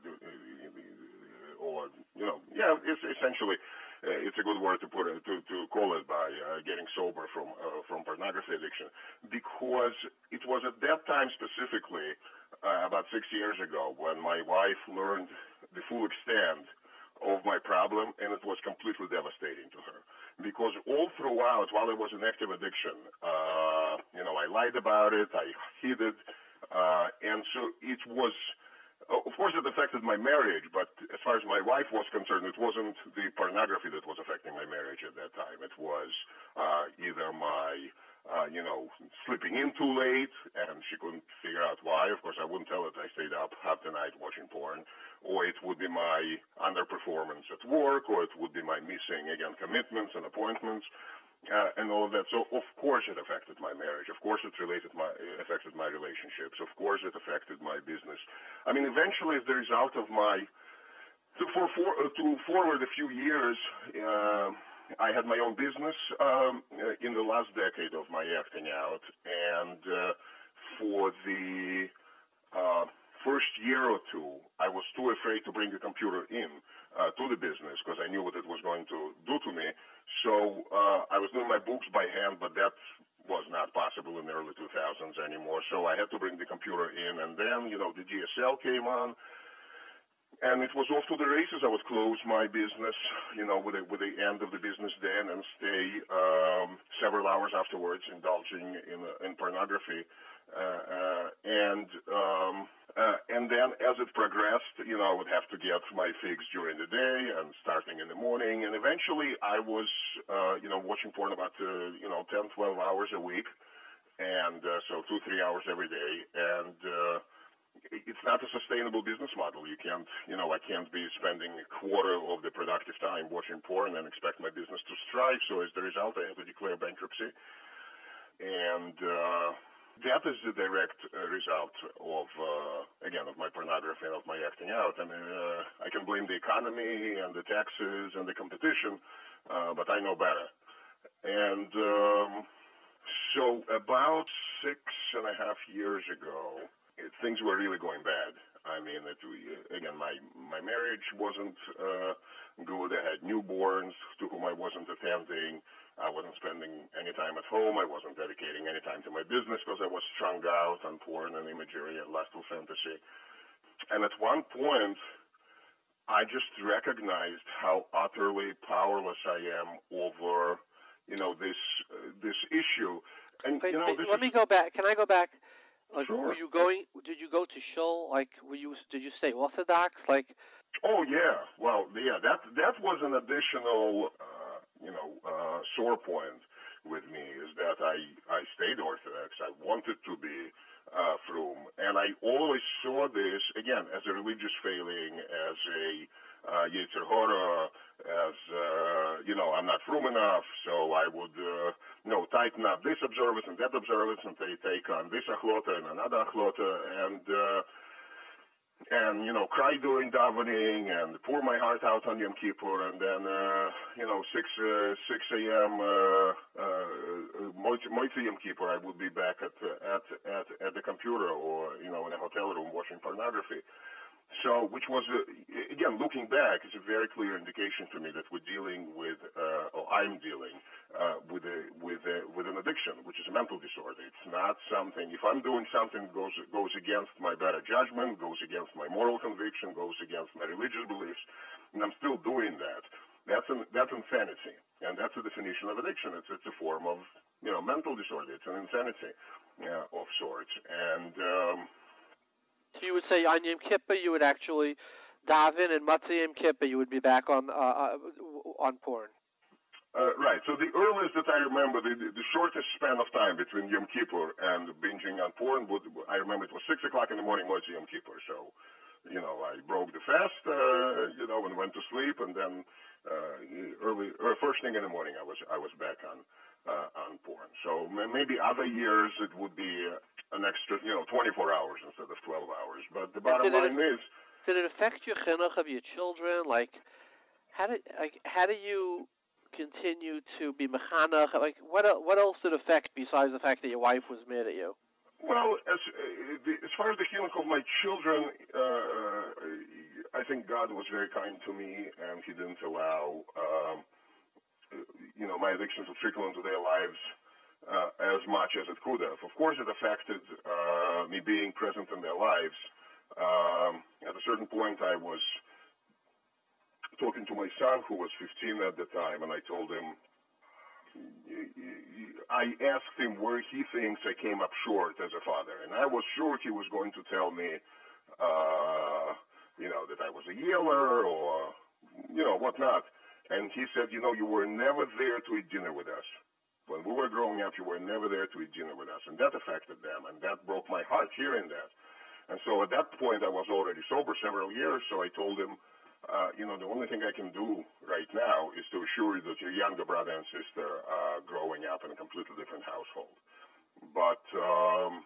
or you know, yeah, it's essentially uh, it's a good word to put it, to to call it by uh, getting sober from uh, from pornography addiction, because it was at that time specifically uh, about six years ago when my wife learned the full extent of my problem, and it was completely devastating to her. Because all throughout, while it was an active addiction, uh, you know, I lied about it, I hid it, uh, and so it was, of course, it affected my marriage, but as far as my wife was concerned, it wasn't the pornography that was affecting my marriage at that time. It was uh, either my, uh, you know, slipping in too late, and she couldn't figure out why. Of course, I wouldn't tell her that I stayed up half the night watching porn. Or it would be my underperformance at work, or it would be my missing, again, commitments and appointments, uh, and all of that. So, of course, it affected my marriage. Of course, it related my, it affected my relationships. Of course, it affected my business. I mean, eventually, as the result of my, to, for, for, uh, to forward a few years, uh, I had my own business um, in the last decade of my acting out, and uh, for the uh, first year or two, I was too afraid to bring a computer in uh, to the business because I knew what it was going to do to me. So uh, I was doing my books by hand, but that was not possible in the early two thousands anymore. So I had to bring the computer in, and then, you know, the D S L came on, and it was off to the races. I would close my business, you know, with, a, with the end of the business day, and stay um, several hours afterwards indulging in, uh, in pornography. Uh, uh, and um, uh, and then as it progressed, you know, I would have to get my fix during the day and starting in the morning. And eventually I was, uh, you know, watching porn about, uh, you know, ten, twelve hours a week. And uh, so two, three hours every day. And uh, it's not a sustainable business model. You can't, you know, I can't be spending a quarter of the productive time watching porn and expect my business to strive. So as the result, I had to declare bankruptcy. And uh, that is the direct uh, result of, uh, again, of my pornography and of my acting out. I mean, uh, I can blame the economy and the taxes and the competition, uh, but I know better. And um, so about six and a half years ago, it, things were really going bad. I mean, it, again, my, my marriage wasn't uh, good. I had newborns to whom I wasn't attending. I wasn't spending any time at home. I wasn't dedicating any time to my business because I was strung out on porn and imagery and lustful fantasy. And at one point, I just recognized how utterly powerless I am over, you know, this uh, this issue. And Wait, you know, wait, this let is, me go back. Can I go back? Like, Sure. Were you going? Did you go to shul? Like, were you? Did you stay Orthodox? Like, oh yeah. Well, yeah. That that was an additional, uh, you know, uh, sore point with me is that I I stayed Orthodox. I wanted to be uh, frum, and I always saw this again as a religious failing, as a uh, Yetzer Hara, as uh, you know, I'm not frum enough, so I would uh, you know tighten up this observance and that observance, and they take on this achlota and another achlota, and uh, and, you know, cry during davening and pour my heart out on Yom Kippur, and then, uh, you know, six uh, six a.m. Uh, uh, Moitzi Yom Kippur, I would be back at, at at at the computer or, you know, in a hotel room watching pornography. So, which was, uh, again, looking back, is a very clear indication to me that we're dealing with, uh, or I'm dealing uh, with a, with a, with an addiction, which is a mental disorder. It's not something. If I'm doing something that goes goes against my better judgment, goes against my moral conviction, goes against my religious beliefs, and I'm still doing that, that's an, that's insanity, and that's the definition of addiction. It's it's a form of, you know, mental disorder. It's an insanity uh, of sorts, and. Um, So you would say on Yom Kippur you would actually daven, and Matzah Yom Kippur you would be back on uh, on porn. Uh, right. So the earliest that I remember, the, the shortest span of time between Yom Kippur and binging on porn, would, I remember it was six o'clock in the morning, Matzah Yom Kippur. So, you know, I broke the fast, uh, you know, and went to sleep, and then uh, early, or first thing in the morning, I was I was back on uh, on porn. So maybe other years it would be Uh, an extra, you know, twenty-four hours instead of twelve hours. But the bottom line it, is, did it affect your chinuch of your children? Like, how did like how do you continue to be mechanach? Like, what what else did it affect besides the fact that your wife was mad at you? Well, as uh, the, as far as the chinuch of my children, uh, I think God was very kind to me, and He didn't allow, um, you know, my addiction to trickle into their lives Uh, as much as it could have. Of course, it affected uh, me being present in their lives. Um, at a certain point, I was talking to my son, who was fifteen at the time, and I told him, I asked him where he thinks I came up short as a father, and I was sure he was going to tell me, uh, you know, that I was a yeller or, you know, whatnot. And he said, you know, you were never there to eat dinner with us. When we were growing up, you were never there to eat dinner with us, and that affected them, and that broke my heart hearing that. And so at that point, I was already sober several years, so I told him, uh, you know, the only thing I can do right now is to assure you that your younger brother and sister are growing up in a completely different household. But, um,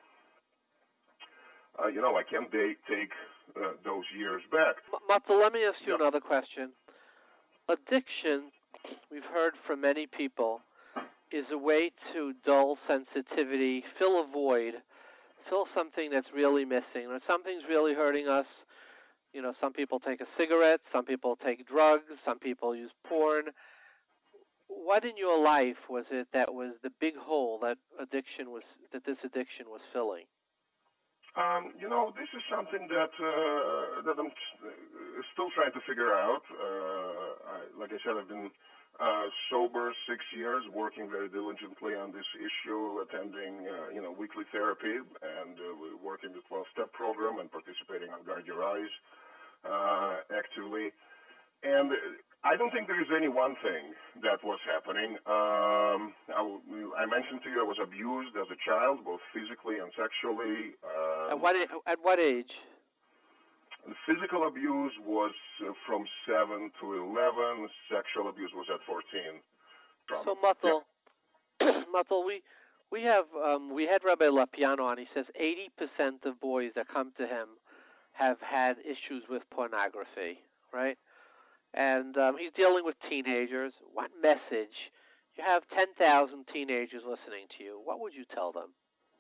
uh, you know, I can't take, take uh, those years back. Matzah, let me ask you yeah. another question. Addiction, we've heard from many people, is a way to dull sensitivity, fill a void, fill something that's really missing. Or something's really hurting us. You know, some people take a cigarette, some people take drugs, some people use porn. What in your life was it that was the big hole that addiction was, that this addiction was filling? Um, you know, this is something that uh, that I'm still trying to figure out. Uh, I, like I said, I've been Uh, sober six years, working very diligently on this issue, attending, uh, you know, weekly therapy, and uh, working the twelve-step program and participating on Guard Your Eyes uh, actively. And I don't think there is any one thing that was happening. Um, I, I mentioned to you I was abused as a child, both physically and sexually. Um, at what at what age? The physical abuse was uh, from seven to eleven. Sexual abuse was at fourteen. So, Matzah, yeah. Matzah, we we have um, we had Rabbi Lapiano on. He says eighty percent of boys that come to him have had issues with pornography, right? And um, he's dealing with teenagers. What message? You have ten thousand teenagers listening to you. What would you tell them?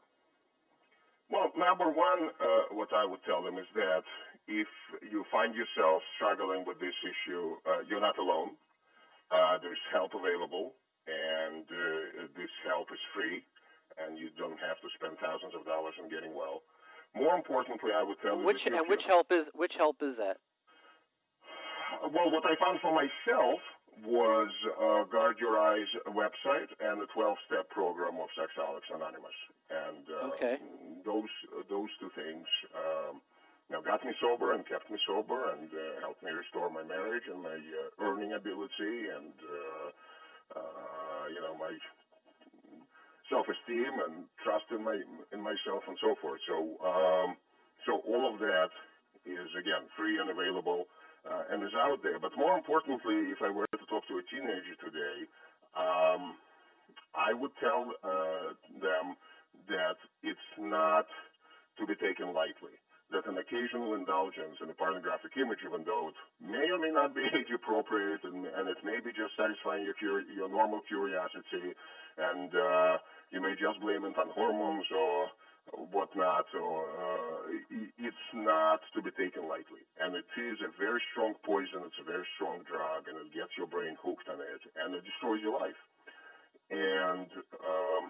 Well, number one, uh, what I would tell them is that if you find yourself struggling with this issue, uh, you're not alone. Uh, there's help available, and uh, this help is free, and you don't have to spend thousands of dollars in getting well. More importantly, I would tell which, you... And which help is which help is that? Well, what I found for myself was uh, Guard Your Eyes website and the twelve-step program of Sexaholics Anonymous. And uh, okay. those those two things um, you know, got me sober and kept me sober and uh, helped me restore my marriage and my uh, earning ability and, uh, uh, you know, my self-esteem and trust in my in myself and so forth. So, um, so all of that is, again, free and available. Uh, and is out there. But more importantly, if I were to talk to a teenager today, um, I would tell uh, them that it's not to be taken lightly. that an occasional indulgence in a pornographic image, even though it may or may not be age appropriate, and, and it may be just satisfying your cur- your normal curiosity, and uh, you may just blame it on hormones or whatnot, or uh, it's not to be taken lightly. And it is a very strong poison. It's a very strong drug, and it gets your brain hooked on it, and it destroys your life. And um,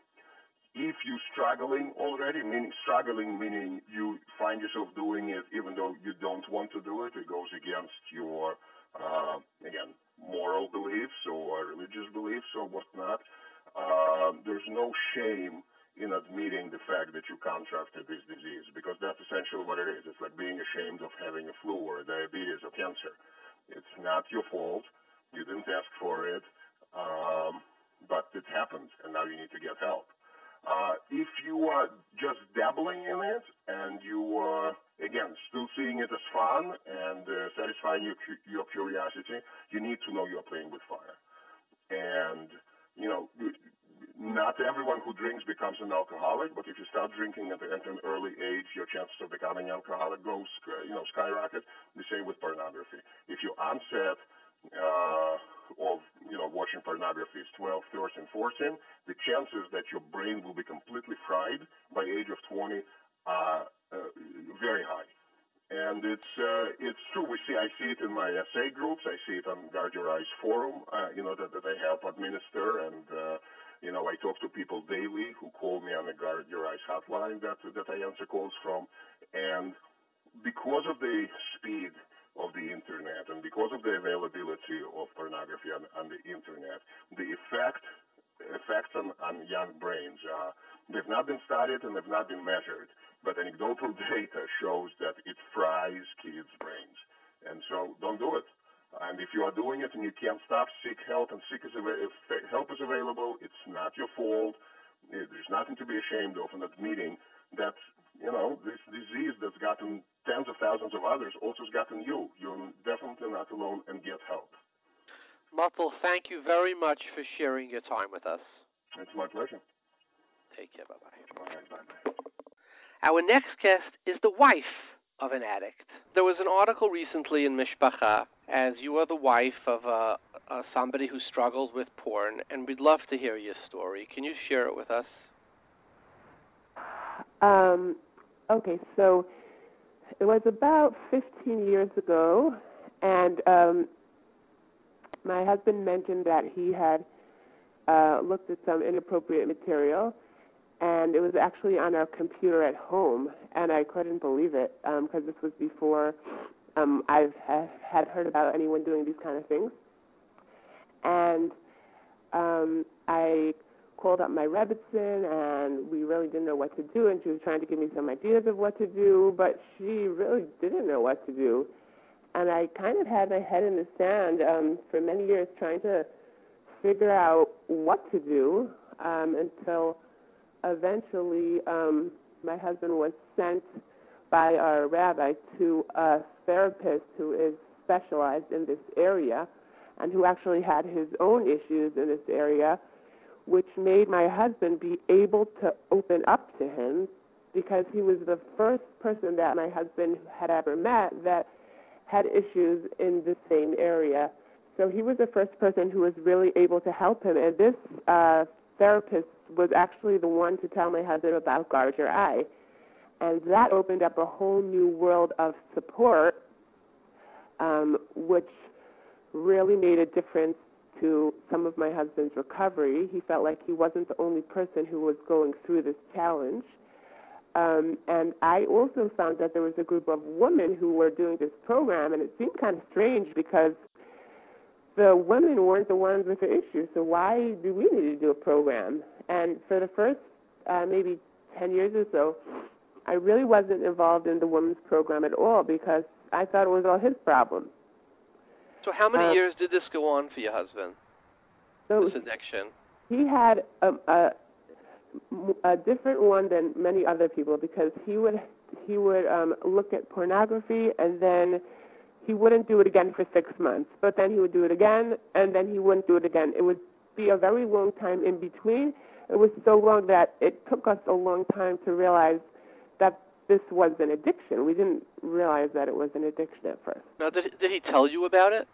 if you're struggling already, meaning struggling meaning you find yourself doing it even though you don't want to do it, it goes against your, uh, again, moral beliefs or religious beliefs or whatnot, uh, there's no shame in admitting the fact that you contracted this disease, because that's essentially what it is. It's like being ashamed of having a flu or diabetes or cancer. It's not your fault. You didn't ask for it, um, but it happened, and now you need to get help. Uh, if you are just dabbling in it and you are, again, still seeing it as fun and uh, satisfying your, your curiosity, you need to know you're playing with fire. And, you know, not everyone who drinks becomes an alcoholic, but if you start drinking at, at an early age, your chances of becoming an alcoholic goes, you know, skyrocket. The same with pornography. If your onset uh, of, you know, watching pornography is twelve, thirteen, fourteen, the chances that your brain will be completely fried by age of twenty are uh, very high. And it's uh, it's true. We see I see it in my S A groups. I see it on Guard Your Eyes forum. Uh, you know that, that I help administer, and uh, you know I talk to people daily who call me on the Guard Your Eyes hotline that that I answer calls from. And because of the speed of the internet and because of the availability of pornography on, on the internet, the effect effects on, on young brains uh, they've not been studied and they've not been measured. But anecdotal data shows that it fries kids' brains. And so don't do it. And if you are doing it and you can't stop, seek help. And seek is av- if help is available. It's not your fault. There's nothing to be ashamed of in admitting that, you know, this disease that's gotten tens of thousands of others also has gotten you. You're definitely not alone, and get help. Motl, thank you very much for sharing your time with us. It's my pleasure. Take care. Bye-bye. All right, bye-bye. Our next guest is the wife of an addict. There was an article recently in Mishpacha, as you are the wife of uh, uh, somebody who struggled with porn, and we'd love to hear your story. Can you share it with us? Um, okay, so it was about fifteen years ago, and um, my husband mentioned that he had uh, looked at some inappropriate material, and it was actually on our computer at home, and I couldn't believe it because um, this was before um, I've ha- had heard about anyone doing these kind of things. And um, I called up my Rebbitzin, and we really didn't know what to do, and she was trying to give me some ideas of what to do, but she really didn't know what to do. And I kind of had my head in the sand um, for many years trying to figure out what to do um, until eventually um, my husband was sent by our rabbi to a therapist who is specialized in this area and who actually had his own issues in this area, which made my husband be able to open up to him, because he was the first person that my husband had ever met that had issues in the same area. So he was the first person who was really able to help him. And this uh, therapist was actually the one to tell my husband about Guard Your Eye. And that opened up a whole new world of support, um, which really made a difference to some of my husband's recovery. He felt like he wasn't the only person who was going through this challenge. Um, and I also found that there was a group of women who were doing this program, and it seemed kind of strange because the women weren't the ones with the issue, so why do we need to do a program? And for the first uh, maybe ten years or so, I really wasn't involved in the women's program at all because I thought it was all his problem. So how many uh, years did this go on for your husband, so this addiction? He had a, a, a different one than many other people because he would he would um, look at pornography and then he wouldn't do it again for six months. But then he would do it again, and then he wouldn't do it again. It would be a very long time in between. It was so long that it took us a long time to realize that this was an addiction. We didn't realize that it was an addiction at first. Now, did, did he tell you about it?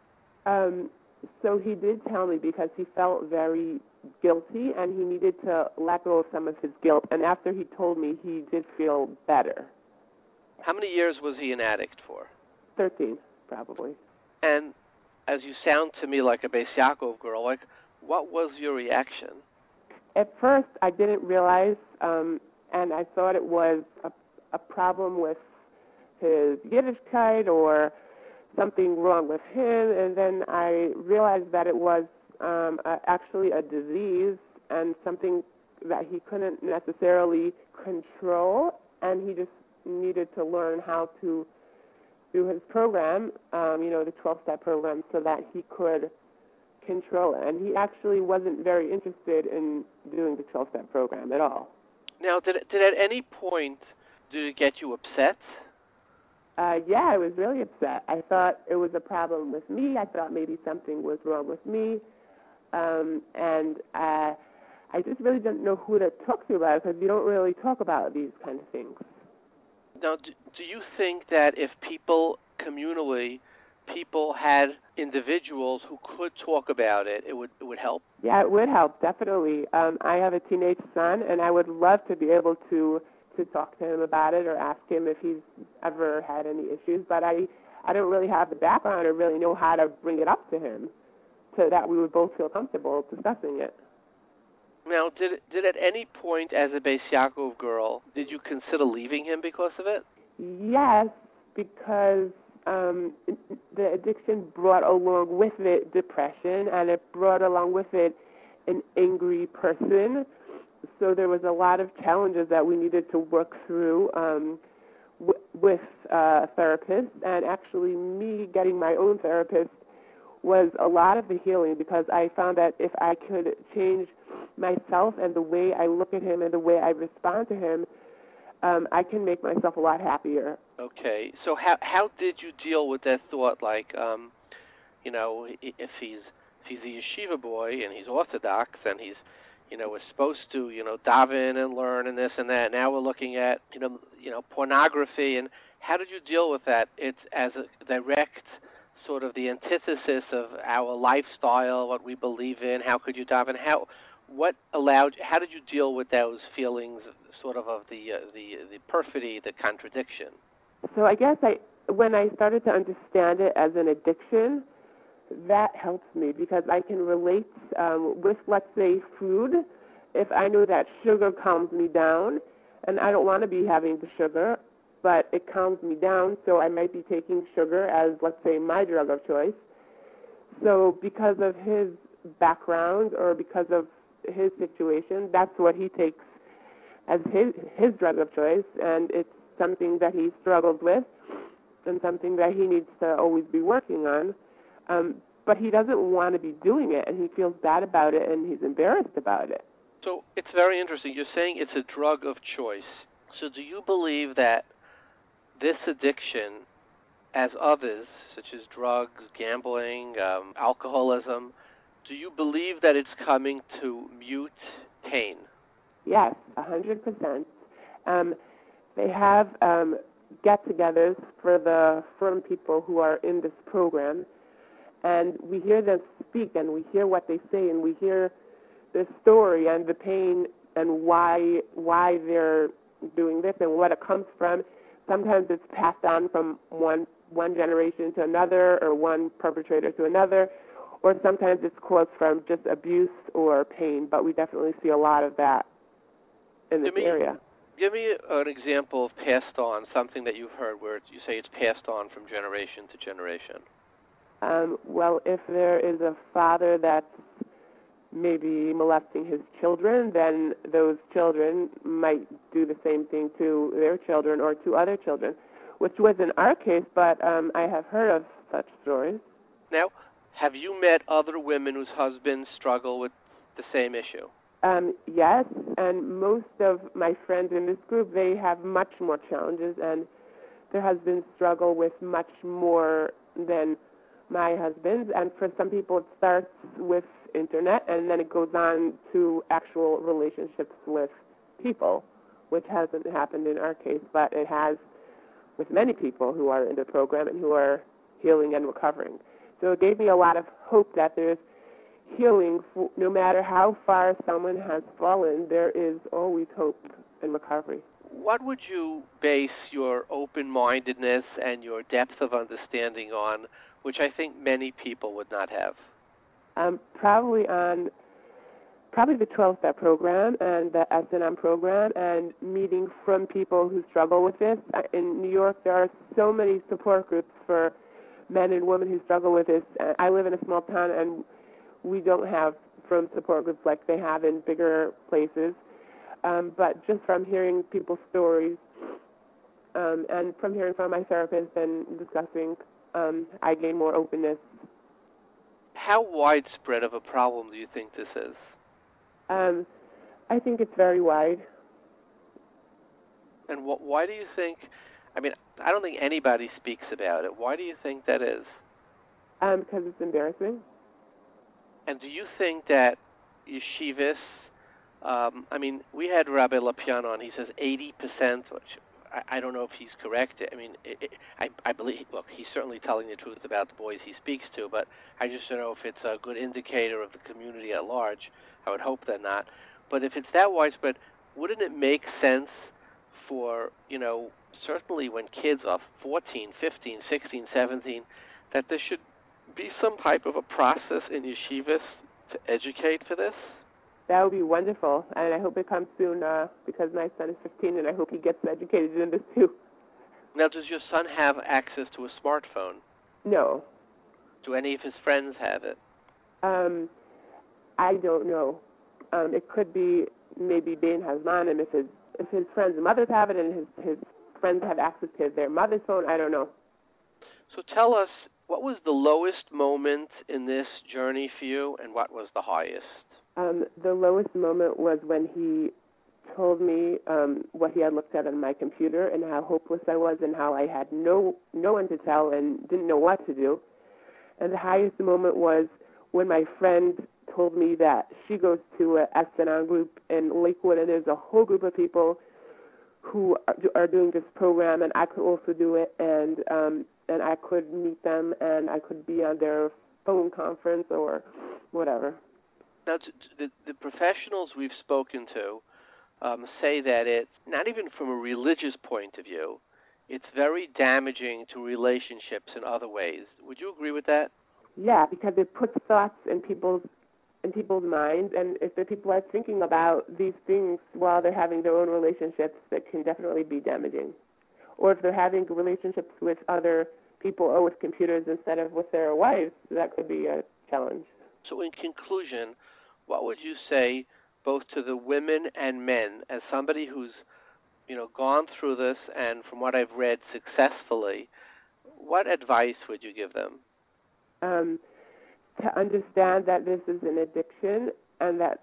Um, so he did tell me because he felt very guilty and he needed to let go of some of his guilt. And after he told me, he did feel better. How many years was he an addict for? thirteen, probably. And as you sound to me like a Beis Yaakov girl, like, what was your reaction? At first, I didn't realize, um, and I thought it was a, a problem with his Yiddishkeit or something wrong with him, and then I realized that it was um, a, actually a disease and something that he couldn't necessarily control, and he just needed to learn how to do his program, um, you know, the twelve-step program, so that he could control it. And he actually wasn't very interested in doing the twelve-step program at all. Now, did did at any point did it get you upset? Uh, yeah, I was really upset. I thought it was a problem with me. I thought maybe something was wrong with me. Um, and uh, I just really didn't know who to talk to about it because you don't really talk about these kind of things. Now, do, do you think that if people communally, people had individuals who could talk about it, it would it would help? Yeah, it would help, definitely. Um, I have a teenage son, and I would love to be able to to talk to him about it or ask him if he's ever had any issues. But I, I don't really have the background or really know how to bring it up to him so that we would both feel comfortable discussing it. Now, did did at any point as a Beis Yaakov girl, did you consider leaving him because of it? Yes, because um, the addiction brought along with it depression, and it brought along with it an angry person. So there was a lot of challenges that we needed to work through um, w- with uh, a therapist, and actually me getting my own therapist was a lot of the healing, because I found that if I could change myself and the way I look at him and the way I respond to him, um, I can make myself a lot happier. Okay, so how how did you deal with that thought? Like, um, you know, if he's if he's a yeshiva boy and he's Orthodox and he's, you know, we're supposed to, you know, daven and learn and this and that. Now we're looking at, you know, you know, pornography. And how did you deal with that? It's as a direct sort of the antithesis of our lifestyle, what we believe in. How could you daven? How, what allowed? How did you deal with those feelings, sort of of the uh, the the perfidy, the contradiction? So I guess I, when I started to understand it as an addiction, that helps me because I can relate um, with, let's say, food. If I know that sugar calms me down, and I don't want to be having the sugar, but it calms me down, so I might be taking sugar as, let's say, my drug of choice. So because of his background or because of his situation, that's what he takes as his his drug of choice, and it's something that he struggles with and something that he needs to always be working on. Um, but he doesn't want to be doing it, and he feels bad about it, and he's embarrassed about it. So it's very interesting. You're saying it's a drug of choice. So do you believe that this addiction, as others, such as drugs, gambling, um, alcoholism, do you believe that it's coming to mute pain? Yes, one hundred percent. Um, they have um, get-togethers for the firm people who are in this program, and we hear them speak, and we hear what they say, and we hear the story and the pain and why why they're doing this and what it comes from. Sometimes it's passed on from one one generation to another, or one perpetrator to another, or sometimes it's caused from just abuse or pain, but we definitely see a lot of that in this give me, area. Give me an example of passed on, something that you've heard where you say it's passed on from generation to generation. Um, well, if there is a father that's maybe molesting his children, then those children might do the same thing to their children or to other children, which was in our case, but um, I have heard of such stories. Now, have you met other women whose husbands struggle with the same issue? Um, yes, and most of my friends in this group, they have much more challenges, and their husbands struggle with much more than my husband's. And for some people, it starts with internet, and then it goes on to actual relationships with people which hasn't happened in our case, but it has with many people who are in the program and who are healing and recovering. So it gave me a lot of hope that there's healing. No matter how far someone has fallen, there is always hope and recovery. What would you base your open-mindedness and your depth of understanding on, which I think many people would not have? Um, probably on probably the twelve-step program and the S N M program, and meeting from people who struggle with this. In New York, there are so many support groups for men and women who struggle with this. I live in a small town, and we don't have from support groups like they have in bigger places. Um, but just from hearing people's stories um, and from hearing from my therapist and discussing, um, I gain more openness. How widespread of a problem do you think this is? Um, I think it's very wide. And wh- why do you think, I mean, I don't think anybody speaks about it. Why do you think that is? Um, because it's embarrassing. And do you think that yeshivas, um, I mean, we had Rabbi Lapian on. He says eighty percent, which I, I don't know if he's correct. I mean, it, it, I, I believe, look, he's certainly telling the truth about the boys he speaks to, but I just don't know if it's a good indicator of the community at large. I would hope that not. But if it's that widespread, wouldn't it make sense for, you know, certainly when kids are fourteen, fifteen, sixteen, seventeen, that there should be some type of a process in yeshivas to educate for this? That would be wonderful, and I hope it comes soon uh, because my son is fifteen, and I hope he gets educated in this too. Now, does your son have access to a smartphone? No. Do any of his friends have it? Um, I don't know. Um, it could be maybe Ben Hazmanim if his if his friends' mothers have it and his his friends have access to their mother's phone. I don't know. So tell us, what was the lowest moment in this journey for you, and what was the highest? Um, the lowest moment was when he told me um, what he had looked at on my computer and how hopeless I was and how I had no no one to tell and didn't know what to do. And the highest moment was when my friend told me that she goes to a S N M group in Lakewood, and there's a whole group of people who are, are doing this program, and I could also do it, and um, and I could meet them, and I could be on their phone conference or whatever. Now, the, the professionals we've spoken to um, say that it's not even from a religious point of view, it's very damaging to relationships in other ways. Would you agree with that? Yeah, because it puts thoughts in people's in people's minds, and if the people are thinking about these things while they're having their own relationships, that can definitely be damaging. Or if they're having relationships with other people or with computers instead of with their wives, that could be a challenge. So in conclusion, what would you say both to the women and men, as somebody who's, you know, gone through this and from what I've read successfully, what advice would you give them? Um, to understand that this is an addiction and that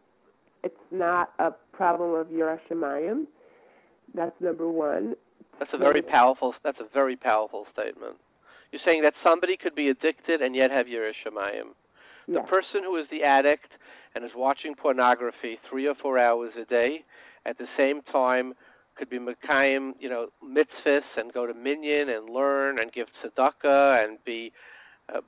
it's not a problem of Yiras Shamayim. That's number one. That's a very powerful. That's a very powerful statement. You're saying that somebody could be addicted and yet have Yiras Shamayim. The Yes. person who is the addict and is watching pornography three or four hours a day, at the same time, could be mekayim, you know, mitzvahs and go to minyan and learn and give tzedakah and be uh,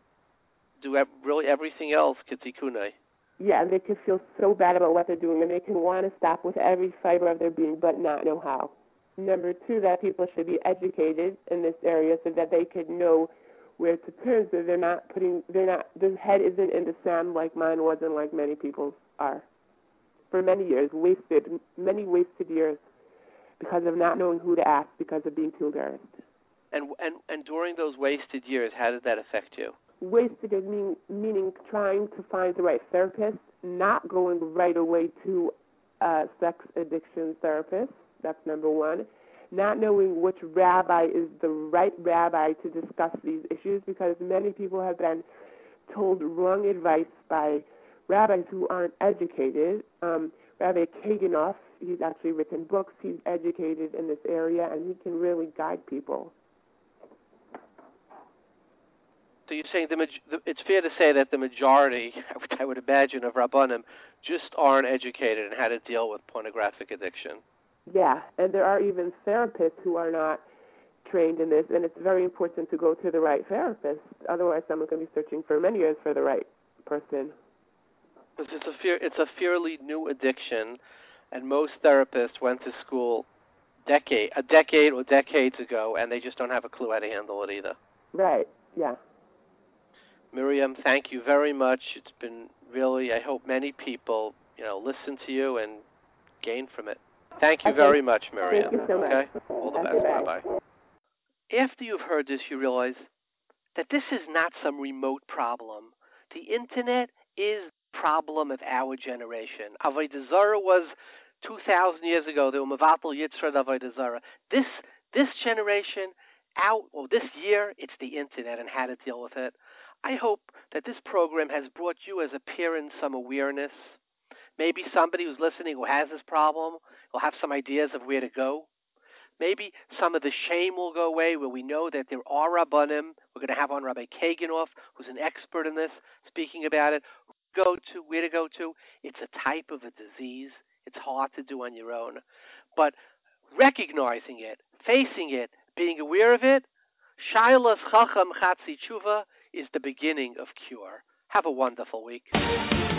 do really everything else k'tikkunei. Yeah, and they can feel so bad about what they're doing, and they can want to stop with every fiber of their being, but not know how. Number two, that people should be educated in this area so that they could know where to turn, so they're not putting, they're not, their head isn't in the sand like mine was and like many people's are. For many years, wasted, many wasted years because of not knowing who to ask, because of being too embarrassed. And and and during those wasted years, how did that affect you? Wasted is mean, meaning trying to find the right therapist, not going right away to a sex addiction therapist. That's number one. Not knowing which rabbi is the right rabbi to discuss these issues, because many people have been told wrong advice by rabbis who aren't educated. Um, Rabbi Kaganoff, he's actually written books. He's educated in this area, and he can really guide people. So you're saying the, the, it's fair to say that the majority, which I would imagine, of Rabbanim just aren't educated in how to deal with pornographic addiction. Yeah, and there are even therapists who are not trained in this, and it's very important to go to the right therapist. Otherwise, someone can be searching for many years for the right person. Because it's a fear, it's a fairly new addiction, and most therapists went to school decade, a decade or decades ago, and they just don't have a clue how to handle it either. Right. Yeah. Miriam, thank you very much. It's been really, I hope many people, you know, listen to you and gain from it. Thank you okay. very much, Miriam. Thank you so much. Okay? All the okay, best. bye. Bye-bye. After you've heard this, you realize that this is not some remote problem. The Internet is the problem of our generation. Avodah Zarah was two thousand years ago. They were Mevatel Yitzhak Avodah Zarah. This, this generation, out, or this year, it's the Internet and how to deal with it. I hope that this program has brought you as a parent some awareness. Maybe somebody who's listening who has this problem will have some ideas of where to go. Maybe some of the shame will go away where we know that there are Rabbanim. We're going to have on Rabbi Kaganoff, who's an expert in this, speaking about it. Go to, where to go to. It's a type of a disease. It's hard to do on your own. But recognizing it, facing it, being aware of it, Shailas Chacham Chatzi Tshuva is the beginning of cure. Have a wonderful week.